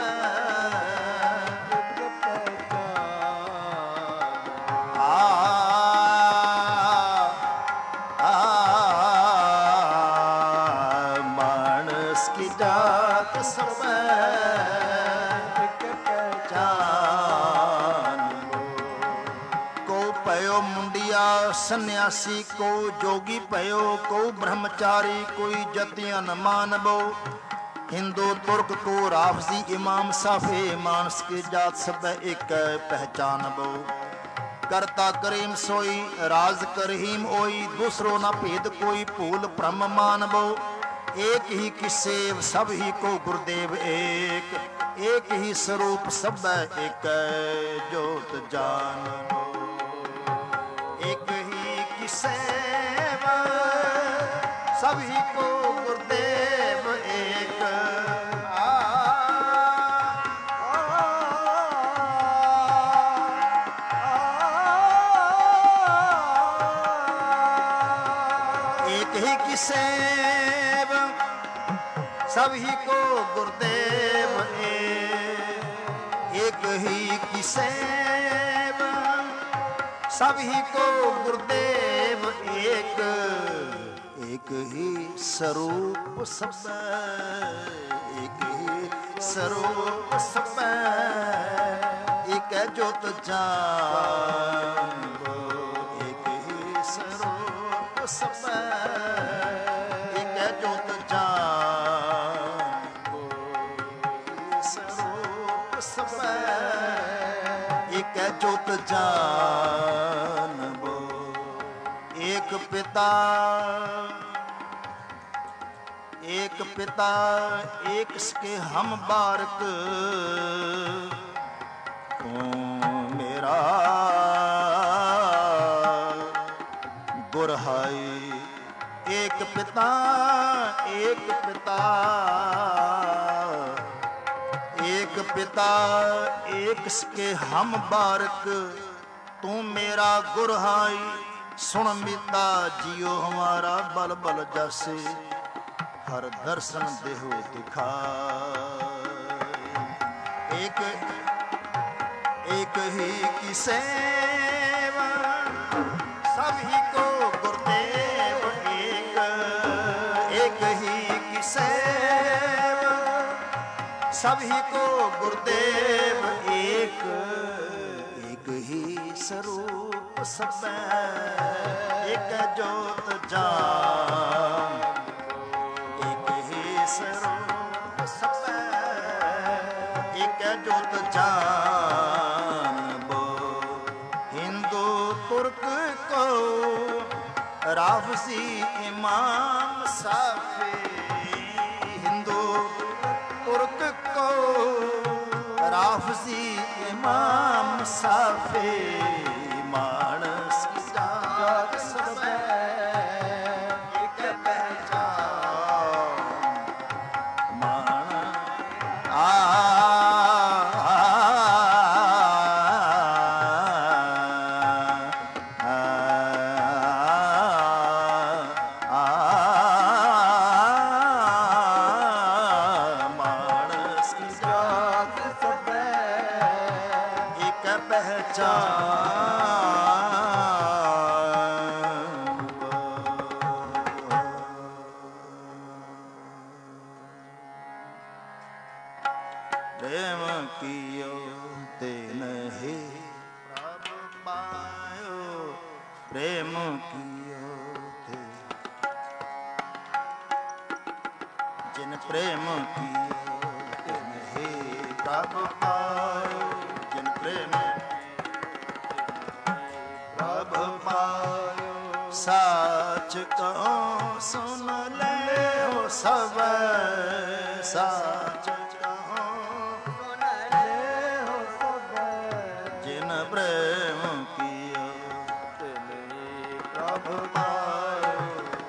सन्यासी को जोगी पयो। को ब्रह्मचारी कोई जतियन मानबो। हिंदू तुर्क को रावजी इमाम साफे। मानस की जात सब एक पहचानबो। करता करीम सोई राज करहीम ओई। दूसरो न भेद कोई भूल ब्रह्म मानबो। एक ही की सेव सब ही को गुरुदेव एक। एक ही स्वरूप सब एक जोत जानबो। एक ही की सेवा सभी को गुरुदेव एक। आ, आ, एक ही की सेवा सभी को गुरुदेव एक। एक ही की सेवा सभी को गुरुदेव एक। एक ही स्वरूप सब एक ही स्वरूप सब एक जोत जानबो। एक ही स्वरूप सब एक जोत जानबो। स्वरूप सब एक जोत जानबो। एक पिता एक पिता एक के हम बारक। ओ मेरा गुरहाई एक पिता पिता एक पिता एक पिता एक के हम बारक तू मेरा गुरहाई सुन मिता जियो हमारा बल बल जासे हर दर्शन देहो दिखा एक एक ही की सेवा सभी को गुरुदेव एक एक ही की सेवा सभी को गुरुदेव एक एक ही स्वरूप सब एक जोत जान एक ही स्वरूप सब एक जोत जान बो हिंदू तुर्क को राफसी इमाम साफे हिंदू तुर्क को राफसी इमाम साफे मानस की जात सब एक पहचान मान आ प्रेम कियो ते नहीं प्रभु पायो प्रेम कियो ते जिन प्रेम कियो ते नहीं प्रभु पायो जिन प्रेम प्रभु पायो साच कहो सुन ले हो सब साच प्रेम कियो तिने प्रभु पायो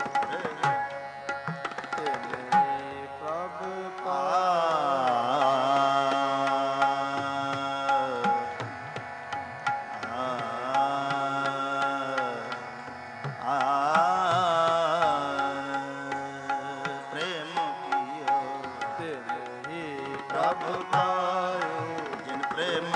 तिने प्रभु पायो प्रेम कियो तिने प्रभु पायो जिन प्रेम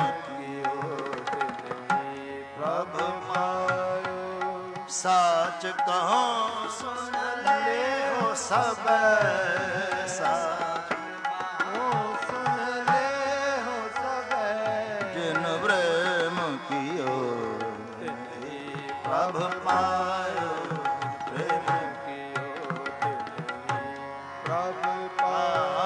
प्रभु पायो साच कहो सुन ले हो सब साच कहो सुन ले हो सब जिन प्रेम कियो प्रभु पायो प्रेम कियो प्रभु पायो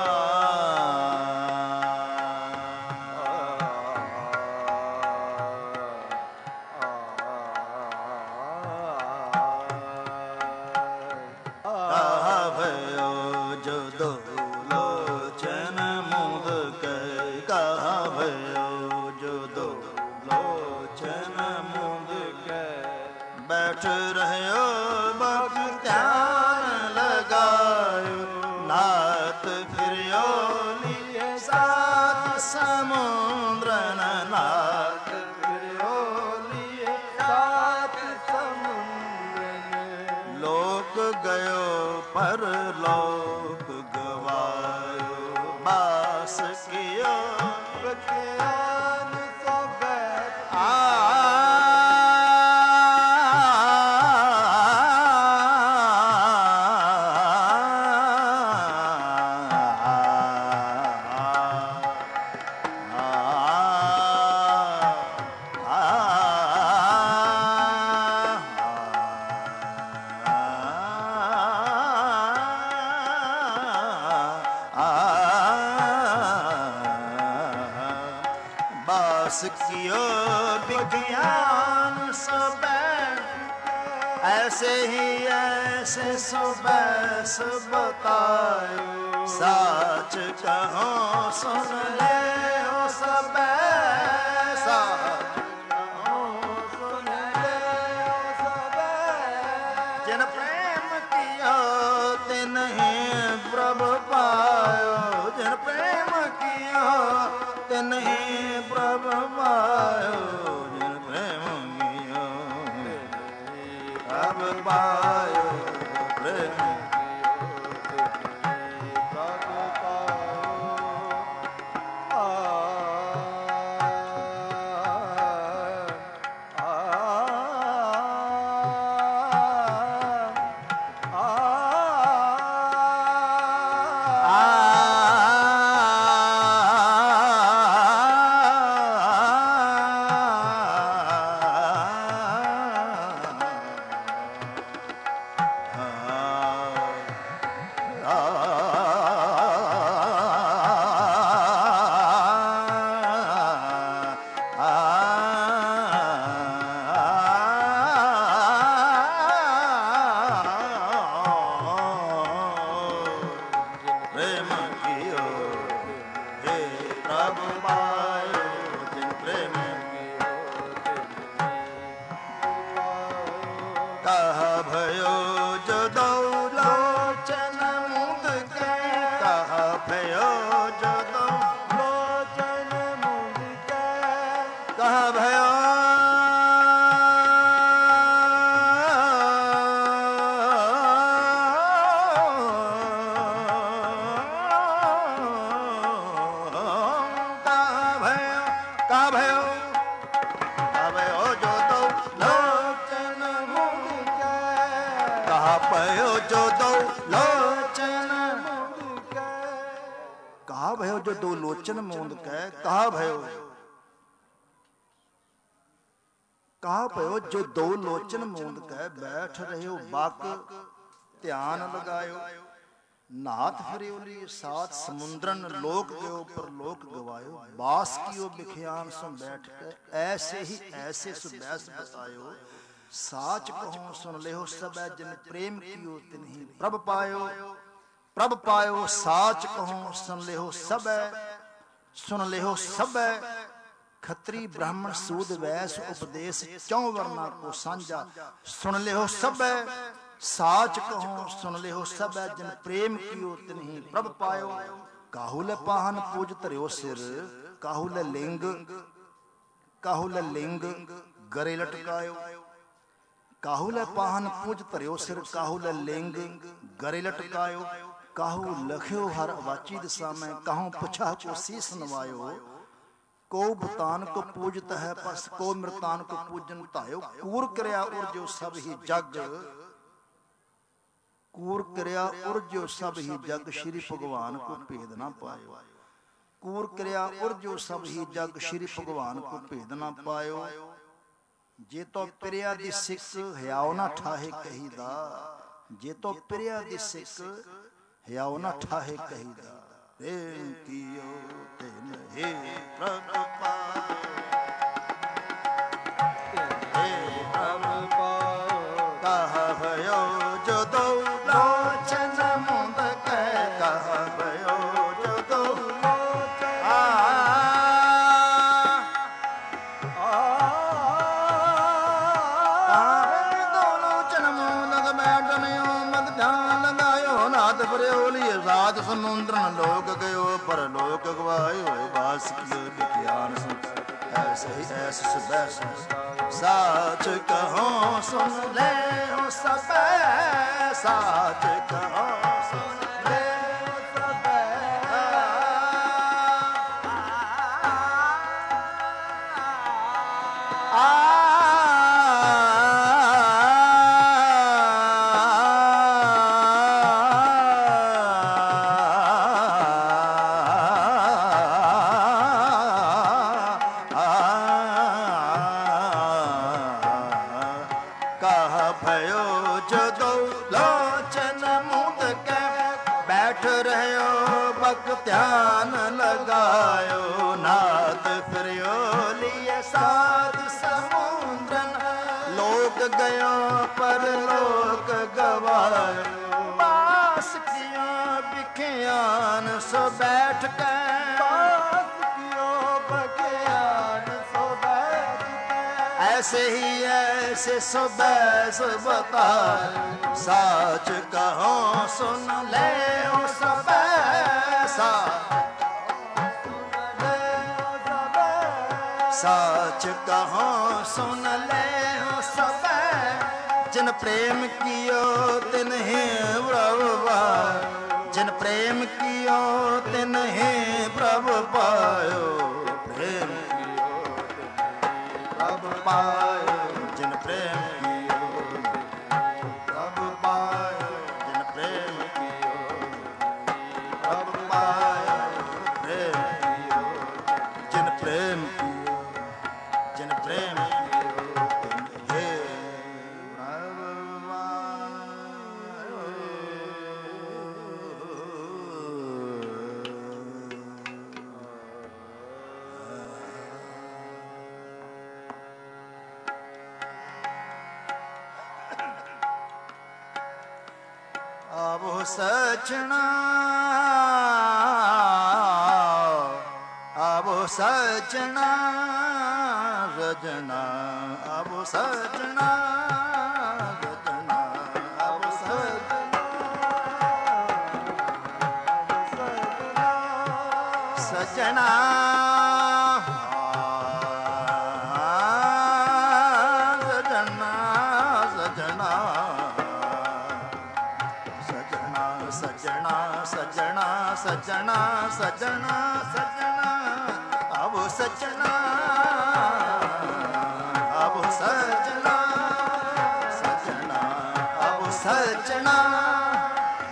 बैठ रहो भक्त्यान लगायो नाथ फिरियो लिए सात समुद्र नाथ फिरियो लिए सात समुद्र लोक गयो पर लोक गवायो बास कियो भक्त्यान सब आ बास कियो विज्ञान सब ऐसे ही ऐसे सुबह सब बतायो साच कहो सुन ले ओ सब साच कहो सुन ले ओ सब जिन प्रेम कियो लोचन कहा भयो जो दो लोचन मूंद कै, कहा भयो कहा भयो जो दो लोचन मूंद कै, बैठ रहे हो बाक ध्यान लगायो, नाथ फिरियोली सात समुद्रन, लोक गयो पर लोक गवायो, बास कियो बिखियान सो बैठ के, ऐसे ही ऐसे सुबैस बतायो, साच कहो सुन लेहो सब जिन प्रेम कियो तिन्ही प्रभ पायो, प्रभ पायो साच कहो सुन लेहो सब, सुन लेहो सब, खत्री ब्राह्मण सूद वैस उपदेश चौ वर्णा को सांझा, सुन लेहो सब साच कहो सुन लेहो सब, जिन प्रेम कियो तिन्ही प्रभ पायो, काहुल पाहन पूज धरियो सिर, काहुल लिंग काहुल लिंग गरे लटकायो, काहुल पाहन पूज धरियो सिर, काहुल लिंग गरे लटकायो, काहू लख्यो हर वाची दिशा में, कहूँ पुछा को शीस नवायो, को भूतान को पूजत है पस, को मृतान को पूजन तायो, कूर क्रिया उर जो सब ही जग, कूर क्रिया उर जो सब ही जग, श्री भगवान को भेद ना पायो, कूर क्रिया उर जो सब ही जग, श्री भगवान को भेद ना पायो, जे तो प्रिया दी सिख हयाओ ना ठाहे कहीदा, जे तो प्रिया दी सिख हयाओ ना ठाहे कहीदा, प्रेम कियो तिन हे प्रभ पायो, हे प्रभ पायो, कहा भयो जो दो लोचन मूंद कै, कहा भयो जो दो लोचन आ दो लोचन मूंद बैठनियो मत ध्यान लगायो, नाथ फिरियोली सात समुद्रन, लोक गयो पर लोक गवायो, बास कियो बिखियान सो, ऐसे ही ऐसे सुबैस, साच कहो सुन ले हो सब, साच कहो सुन ले हो सब, आ ध्यान लगायो, नाथ फिरियोली सात समुद्रन, लोक गयो पर लोक गवायो, बास कियो बिखियान सो बैठ के, बास कियो बिखियान सो बैठ के, ऐसे ही ऐसे सुबैस बतायो, साच कहो सुन ले ओ सब, साच कहो सुन ले हो सब, जिन प्रेम कियो तिन्हि प्रभु पायो, जिन प्रेम कियो तिन्हि प्रभु पायो, प्रेम कियो प्रभु पायो, जिन प्रेम कियो प्रभु पायो, जिन प्रेम कियो प्रभु पायो, प्रेम कियो जिन प्रेम कियो, जिन प्रेम कियो हे आवो सजना, आवो सजना रजना, आवो सजना रजना, आवो सजना सजना, सजना सजना सजना सजना सजना सजना सजना, अब सजना अब सजना सजना अब सजना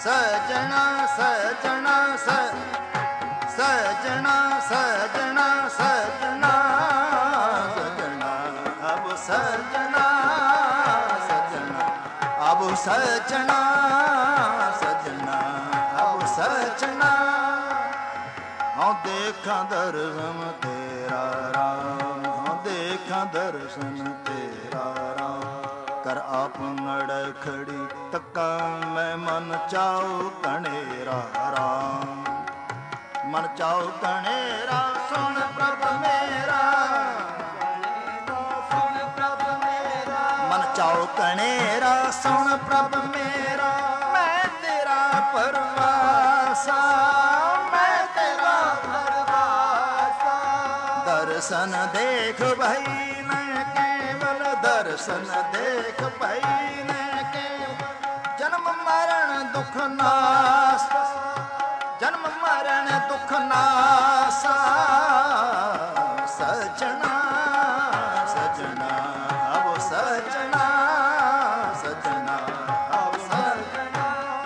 ਸਜਣਾ ਸਜਣਾ ਸ ਸਜਣਾ ਸਜਣਾ ਸਜਣਾ ਸਜਣਾ ਅਬ ਸਜਣਾ ਸਜਣਾ ਅਬ ਸਜਣਾ ਸਜਣਾ ਅਬ ਸਜਣਾ ਹਉ ਦੇਖਾਂ ਦਰਸ਼ਨ ਤੇਰਾ ਰਾਮ ਹਉ ਦੇਖਾਂ ਦਰਸ਼ਨ ਤੇਰਾ ਰਾਮ ਕਰ ਆਪ ਨੜ ਖੜੀ ਤੱਕਾ ਮੈਂ ਮਨ ਚਾਉ ਕਣੇਰਾ ਰਾਮ ਮਨ ਚਾਉ ਕਣੇਰਾ ਸੁਣ ਪ੍ਰਭ ਮੇਰਾ ਸੁਣ ਪ੍ਰਭ ਮੇਰਾ ਮਨ ਚਾਉ ਕਣੇਰਾ ਸੁਣ ਪ੍ਰਭ ਮੇਰਾ ਮੈਂ ਤੇਰਾ ਪਰਵਾਸਾ ਮੈਂ ਤੇਰਾ ਪਰਵਾਸਾ ਦਰਸ਼ਨ ਦੇਖ ਭਾਈ ਨੇ ਕੇਵਲ ਦਰਸ਼ਨ ਦੇਖ ਭਾਈ ਨੇ ਕੇਵਲ ਜਨਮ ਮਰਨ ਦੁਖ ਨਾਸ ਜਨਮ ਮਰਨ ਦੁਖ ਨਾਸਾ ਸਜਣਾ ਸਜਣਾ ਅਬ ਸਜਣਾ ਸਜਣਾ ਅਬ ਸਜਣਾ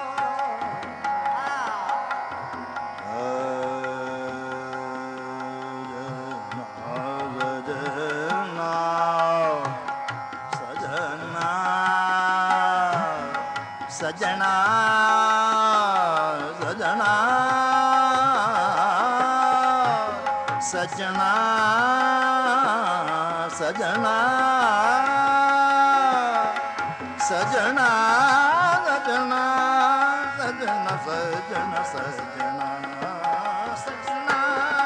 ਸਜਣਾ ਸਜਣਾ ਸਜਣਾ ਸਜਣਾ ਸਜਣਾ ਸਜਣਾ ਸਜਣਾ ਸਜਣਾ ਸਜਣਾ ਸਜਣਾ ਸਜਣਾ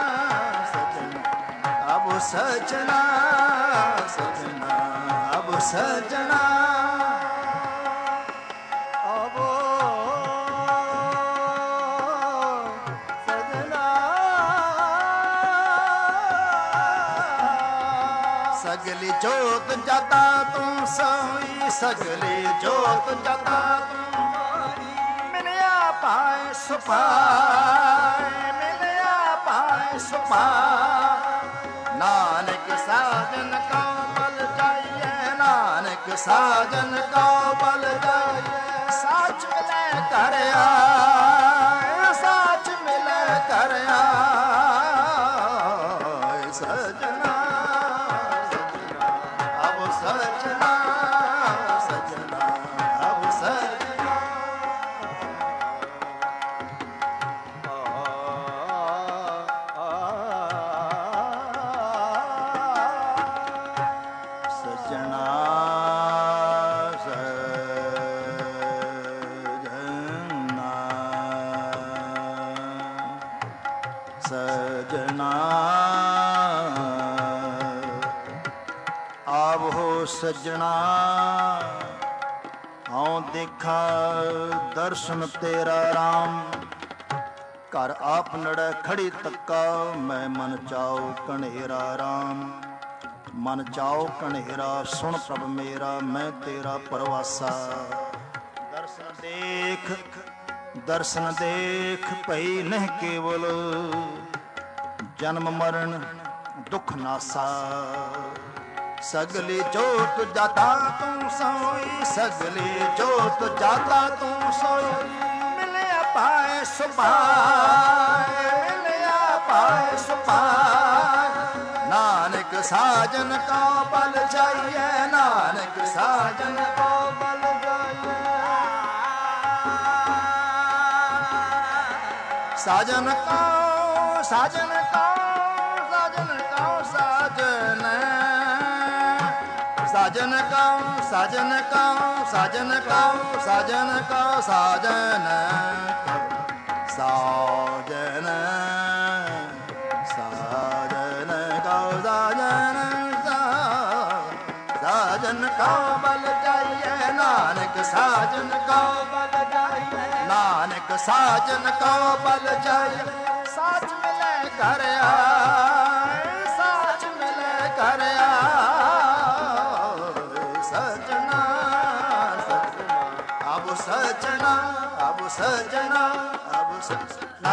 ਸਜਣਾ ਅਬ ਸਜਣਾ ਸਜਣਾ ਅਬ ਸਜਣਾ ਸਗਲੀ ਜੋਤ ਜਤਾ ਤੂੰ ਸੋਈ ਸਗਲੀ ਜੋਤ ਜਤਾ ਤੂੰ ਮਿਲਿਆ ਪਾਏ ਸੁਪਾਏ ਮਿਲਿਆ ਪਾਏ ਸੁਪਾਏ ਨਾਨਕ ਸਾਜਨ ਕਾ ਬਲ ਜਾਈਏ ਨਾਨਕ ਸਾਜਨ ਕਾ ਬਲ ਜਾਈਏ ਸਾਚ ਮਿਲੇ ਕਰ ਆਏ ਸਾਚ ਮਿਲੇ ਕਰ ਆਏ ਸਜਣਾ ਸਜਣਾ ਸਜਣਾ ਅਬ ਸਜਣਾ ਸਜਣਾ ਸਜਣਾ ਸਜਣਾ ਆਵ ਹੋ ਸਜਣਾ ਹਉ ਦੇਖਾ ਦਰਸ਼ਨ ਤੇਰਾ ਰਾਮ ਘਰ ਆਪ ਨੜੈ ਖੜੀ ਤੱਕਾ ਮੈਂ ਮਨ ਚਾਉ ਕਣੇਰਾ ਰਾਮ ਮਨ ਚਾਉ ਕਣੇਰਾ ਸੁਣ ਪ੍ਰਭ ਮੇਰਾ ਮੈਂ ਤੇਰਾ ਪਰਵਾਸਾ ਦਰਸ਼ਨ ਦੇਖ ਦਰਸ਼ਨ ਦੇਖ ਭਈ ਨਹਿ ਕੇਵਲ ਜਨਮ ਮਰਨ ਦੁਖ ਨਾਸਾ ਸਗਲੀ ਜੋਤ ਜਾਤਾ ਤੂੰ ਸੋਈ ਸਗਲੀ ਜੋਤ ਜਾਤਾ ਤੂੰ ਸੋਈ ਮਿਲਿਆ ਪਾਏ ਸੁਭਾਏ ਮਿਲਿਆ ਪਾਏ ਸੁਭਾਏ ਨਾਨਕ ਸਾਜਨ ਕਾ ਬਲ ਜਾਈਏ ਨਾਨਕ ਸਾਜਨ ਕਾ ਬਲ ਜਾਈਏ ਸਾਜਨ ਕਾ ਸਾਜਨ ਕਾ ਸਾਜਨ ਕਾ ਸਾਜਨ ਸਾਜਨ ਕਉ ਸਾਜਨ ਕਉ ਸਾਜਨ ਕਉ ਸਾਜਨ ਕਉ ਸਾਜਨ ਸਾਜਨ ਸਾਜਨ ਕਉ ਸਾਜਨ ਸਾਜਨ ਕਉ ਬਲ ਜਾਈਏ ਨਾਨਕ ਸਾਜਨ ਕਉ ਬਲ ਜਾਈਏ ਨਾਨਕ ਸਾਜਨ ਕਉ ਬਲ ਜਾਈਏ ਸਾਚ ਮਿਲੇ ਕਰ ਆਏ ਸਾਚ ਮਿਲੇ ਕਰ ਆਏ ਸਜਣਾ ਸਜਣਾ ਅਬ ਸਜਣਾ ਅਬ ਸਜਣਾ ਅਬ ਸਜਣਾ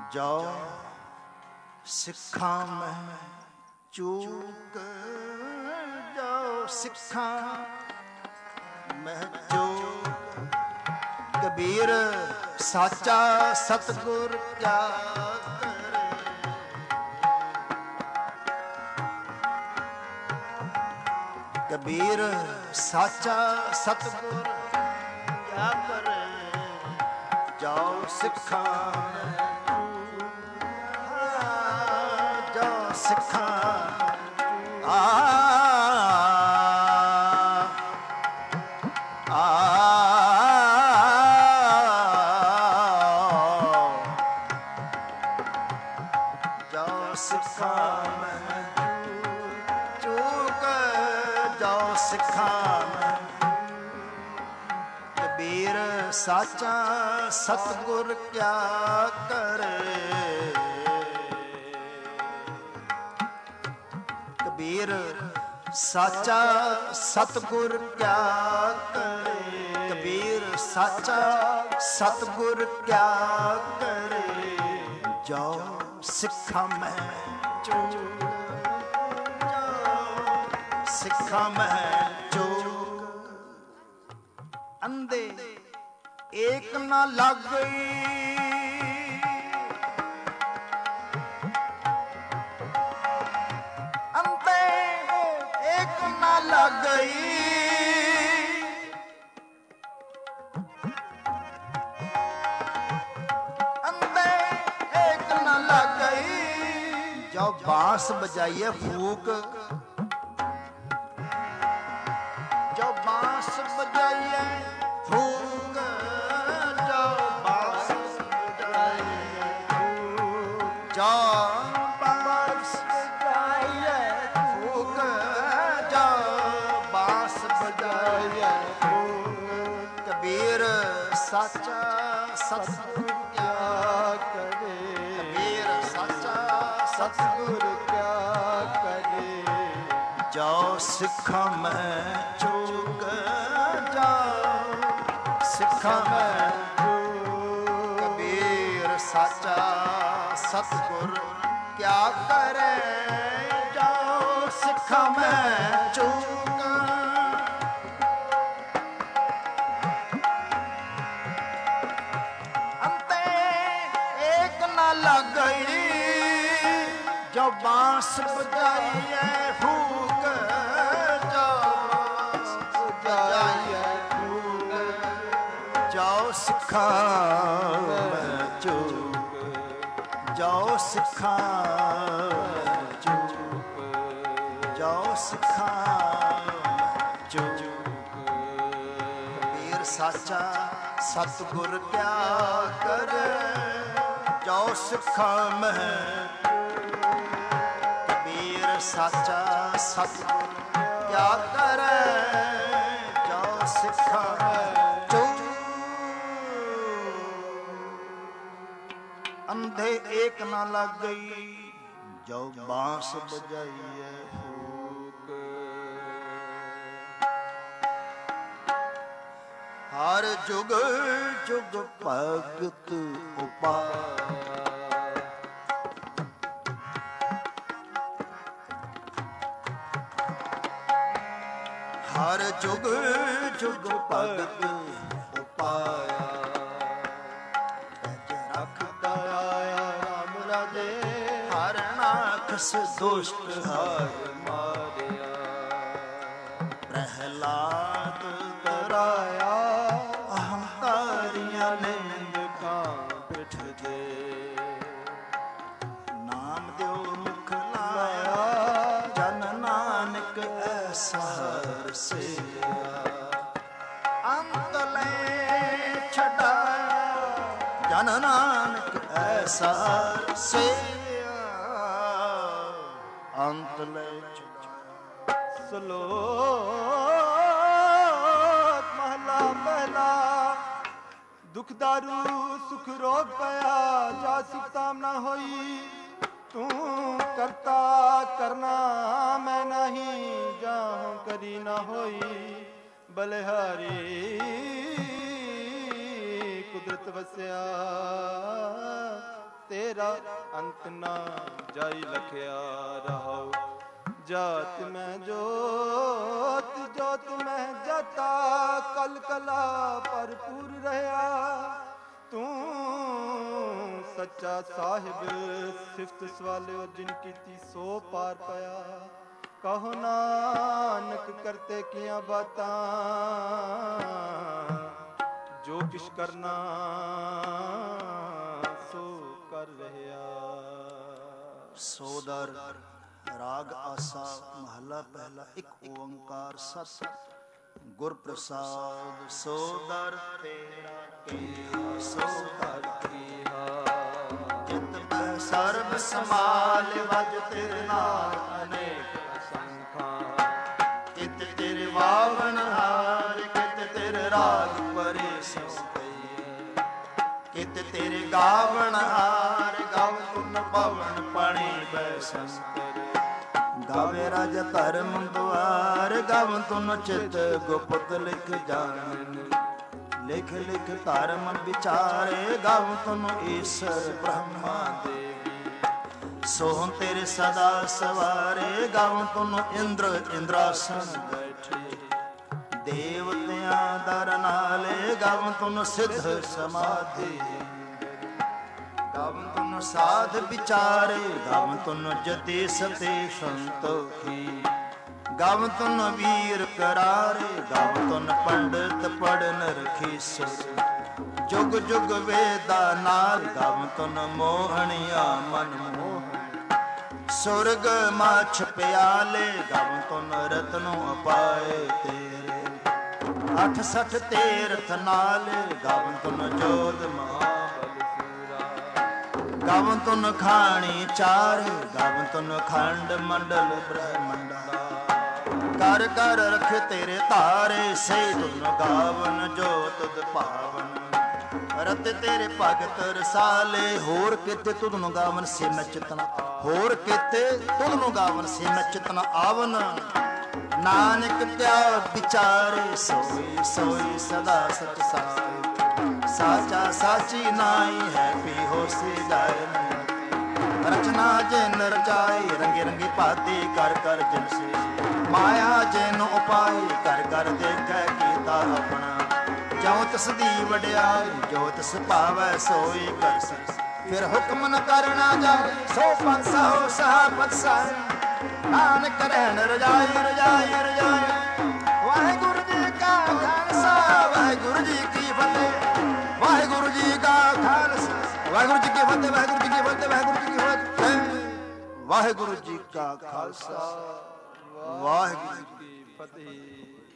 ਜੋ ਸਿੱਖਾਂ ਮੈਂ ਚੂਕ, ਜੋ ਸਿੱਖਾਂ ਮੈਂ ਚੂਕ। ਕਬੀਰ ਸਾਚਾ ਸਤਿਗੁਰ ਕਿਆ ਕਰੇ, ਕਬੀਰ ਸਾਚਾ ਸਤਿਗੁਰ ਕਿਆ ਕਰੇ। ਜੋ ਸਿੱਖਾਂ ਜੋ ਸਿੱਖਾਂ ਆ ਸਾਚਾ ਸਤਿਗੁਰ ਕਿਆ ਕਰੇ। ਕਬੀਰ ਸਾਚਾ ਸਤਿਗੁਰ ਕਿਆ ਕਰੇ, ਕਬੀਰ ਸਾਚਾ ਸਤਿਗੁਰ ਕਿਆ ਕਰੇ। ਜੋ ਸਿੱਖਾਂ ਮੈਂ ਚੂਕ, ਸਿੱਖਾਂ ਮੈਂ ਚੂਕ। ਅੰਧੇ ਏਕ ਨਾ ਲਾਗਈ, ਅੰਤੇ ਏਕ ਨਾ ਲਾਗਈ। ਅੰਤੇ ਏਕ ਨਾ ਲਾਗਈ। ਜੋ ਬਾंस बजाइए फूक, जो बांस बजाइए फूक। जो बांस बजाइए फूक, जो बांस बजाइए फूक। कबीर साचा सतगुर क्या करे, कबीर साचा सतगुर क्या करे। जो सिखा मैं चूक, जो सिखा मैं चूक। कबीर साचा सतगुर क्या करे। जो सिखा मैं चूक, अंते एक न लगई। जो बांस बजाइए फूक, जो बांस बजाइए फूक। जो सिखा मैं चूक, जो सिखा चूक, जो सिखा चूक। कबीर साचा सतगुर क्या करे। जो सिखा मैं कबीर साचा सतगुर क्या करे। जो सिखा चूक। अंधे एक ना लग गई, जो बांस बजाइए फूक। हर जुग जुग भगत उपाय, हर जुग जुग भगत उपाया। दुष्ट हार मारिया, प्रहलाद डराया। अहंकारियां निंद का पिठ दे, नाम दो मुख लाया। जन नानक ऐसा हर से अंत ले छड़ाया। जन नानक ऐसा हर से अंत ले छड़ाया। सलोक महला पहला। दुख दारू सुख रोग पया, जा सुख ताम ना होई। तू करता करना मैं नहीं, जाहूं करी ना होई। बलिहारी कुदरत वस्या,
ਤੇਰਾ ਅੰਤ ਨਾ ਜਾਈ ਲਖਿਆ ਰਹਾਉ। ਜਾਤ ਮੈਂ ਜੋਤ ਜੋਤ ਮੈਂ ਜਾਤਾ, ਕਲ ਕਲਾ ਭਰਪੂਰ ਰਹਾ। ਤੂੰ ਸੱਚਾ ਸਾਹਿਬ ਸਿਫਤ ਸਵਾਲਿਓ, ਜਿਨ ਕੀਤੀ ਸੋ ਪਾਰ ਪਾਇਆ। ਕਹੋ ਨਾਨਕ ਕਰਤੇ ਕੀਆਂ ਬਾਤਾਂ, ਜੋ ਕਿਛ ਕਰਨਾ ਸੋ ਕਰ ਰਹਿਆ।
ਸੋਦਰ ਰਾਗ ਆਸਾ ਮਹਲਾ ਪਹਿਲਾ। ਇੱਕ ਓੰਕਾਰ ਸਤਿ ਗੁਰ ਪ੍ਰਸਾਦ। ਸੋਦਰ ਤੇਰਾ ਕੀਹਾ ਸੋਦਰ ਕੀਹਾ, ਜਿਤ ਬਹਿ ਸਰਬ ਸਮਾਲ ਵਜ ਤੇਰੇ ਨਾਲ ਅਨੇਕ ਅਸੰਖਾਂ। ਕਿਤ ਤੇਰੇ ਵਾਵਨ ਹਾਰ, ਕਿਤ ਤੇਰੇ ਰਾਗ ਪਰੇ ਸੋ ਕਈ। ਕਿਤ ਤੇਰੇ ਗਾਵਨ ਹਾਰ, ਗਾਵ ਤੁਨ ਪਵਨ ਪਣੀ ਬੈ ਸੰਤਰ। ਗਾਵੇ ਰਾਜ ਧਰਮ ਦੁਆਰ, ਗਾਵ ਤੁਨ ਚਿਤ ਗੁਪਤ ਲਿਖ ਜਾਣਨ। ਲਿਖ ਲਿਖ ਧਰਮ ਵਿਚਾਰੇ, ਗਾਵ ਤੁਨ ਈਸ਼ਰ ਬ੍ਰਹਮਾ ਦੇਵੀ। ਸੋਹ ਤੇਰੇ ਸਦਾ ਸਵਾਰੇ, ਗਾਵ ਤੁਨ ਇੰਦਰ ਇੰਦਰਾਸਨ ਬੈਠੇ। ਦੇਵਤਿਆਂ ਦਰ ਨਾਲੇ, ਗਾਵ ਤੁਨ ਸਿੱਧ ਸਮਾਧੀ। ਗਾਵ ਤੁਨ ਸਾਧ ਵਿਚਾਰੇ, ਗਾਵ ਤੁਨ ਜਤੀ ਸਤੇ ਸੰਤੋਖੀ। ਗਾਵ ਤੁਨ ਵੀਰ ਕਰਾਰੇ, ਗਾਵ ਤੁਨ ਪੰਡਿਤ ਪੜਨ ਰਖੀਸਰ। ਜੁਗ ਜੁਗ ਵੇਦਾ ਨਾਲ, ਗਾਵ ਤੁਨ ਮੋਹਣੀਆ ਮਨ ਮੋਹਨ। ਸੁਰਗ ਮਾਛ ਪਿਆਲੇ, ਗਾਵ ਤੁਨ ਰਤਨੋ ਅਪਾਏ ਤੇਰੇ। ਅਠ ਸਠ ਤੀਰਥ ਨਾਲੇ, ਗਾਵ ਤੁਨ ਜੋਧ ਮਹਾਬਲ। ਗਾਵ ਤੁਨ ਖਾਣੀ ਚਾਰ, ਗਾਵ ਤੁਨ ਖੰਡ ਮੰਡਲ ਬ੍ਰਹਮੰਡਾ। ਕਰ ਕਰ ਰਖ ਤੇਰੇ ਧਾਰੇ, ਸੇ ਤੁਨ ਗਾਵਨ ਜੋ ਤੁਧ ਭਾਵਨ। ਰਤ ਤੇਰੇ ਭਗਤ ਰਸਾਲੇ, ਹੋਰ ਕਿਤੇ ਤੁਧ ਨੂੰ ਗਾਵਨ ਸੇ ਮੈਂ ਚਿਤਨ। ਹੋਰ ਕਿਤੇ ਤੁਧ ਨੂੰ ਗਾਵਨ ਸੇ ਮੈਂ ਚਿਤਨ ਆਵਨ। ਨਾਨਕ ਕਿਆ ਵਿਚਾਰੇ, ਸੋਈ ਸੋਈ ਸਦਾ ਸਚ ਸਾਹਿਬ। ਸਾਚਾ ਸਾਚੀ ਨਾਈ ਹੈ, ਪੀ ਹੋਸੀ ਜਾਏ ਨਹੀਂ। ਰਚਨਾ ਜਿਨ ਰਚਾਈ, ਰੰਗੇ ਰੰਗੀ ਭਾਤੀ ਕਰ ਕਰ ਜਿਨ ਸੇ। ਮਾਇਆ ਜਿਨ ਉਪਾਈ, ਕਰ ਕਰ ਦੇਖੈ ਕੀਤਾ ਆਪਣਾ। ਜੋ ਤਿਸ ਦੀ ਵਡਿਆਈ, ਜੋ ਤਿਸ ਭਾਵੈ ਸੋਈ ਕਰ ਸਕ। ਫਿਰ ਹੁਕਮ ਨ ਕਰਨਾ ਜਾਏ, ਸੋ ਪੰਥ ਸਾਹੋ ਸਹਾ ਪਤ ਸਾਏ। ਨਾਨਕ ਰਹਿਣ ਰਜਾਈ ਰਜਾਈ ਰਜਾਈ। ਵਾਹਿਗੁਰੂ ਜੀ ਕਾ ਖਾਲਸਾ, ਵਾਹਿਗੁਰੂ ਜੀ ਕੀ ਫਤਿਹ। ਵਾਹਿਗੁਰੂ ਜੀ ਕਾ ਖਾਲਸਾ, ਵਾਹਿਗੁਰੂ ਜੀ ਕੀ ਫਤਿਹ। ਵਾਹਿਗੁਰੂ ਜੀ ਕੀ ਫਤਿਹ, ਵਾਹਿਗੁਰੂ ਜੀ ਕੀ ਫਤਿਹ। ਵਾਹਿਗੁਰੂ ਜੀ ਕਾ ਖਾਲਸਾ, ਵਾਹਿਗੁਰੂ ਜੀ ਕੀ ਫਤਿਹ।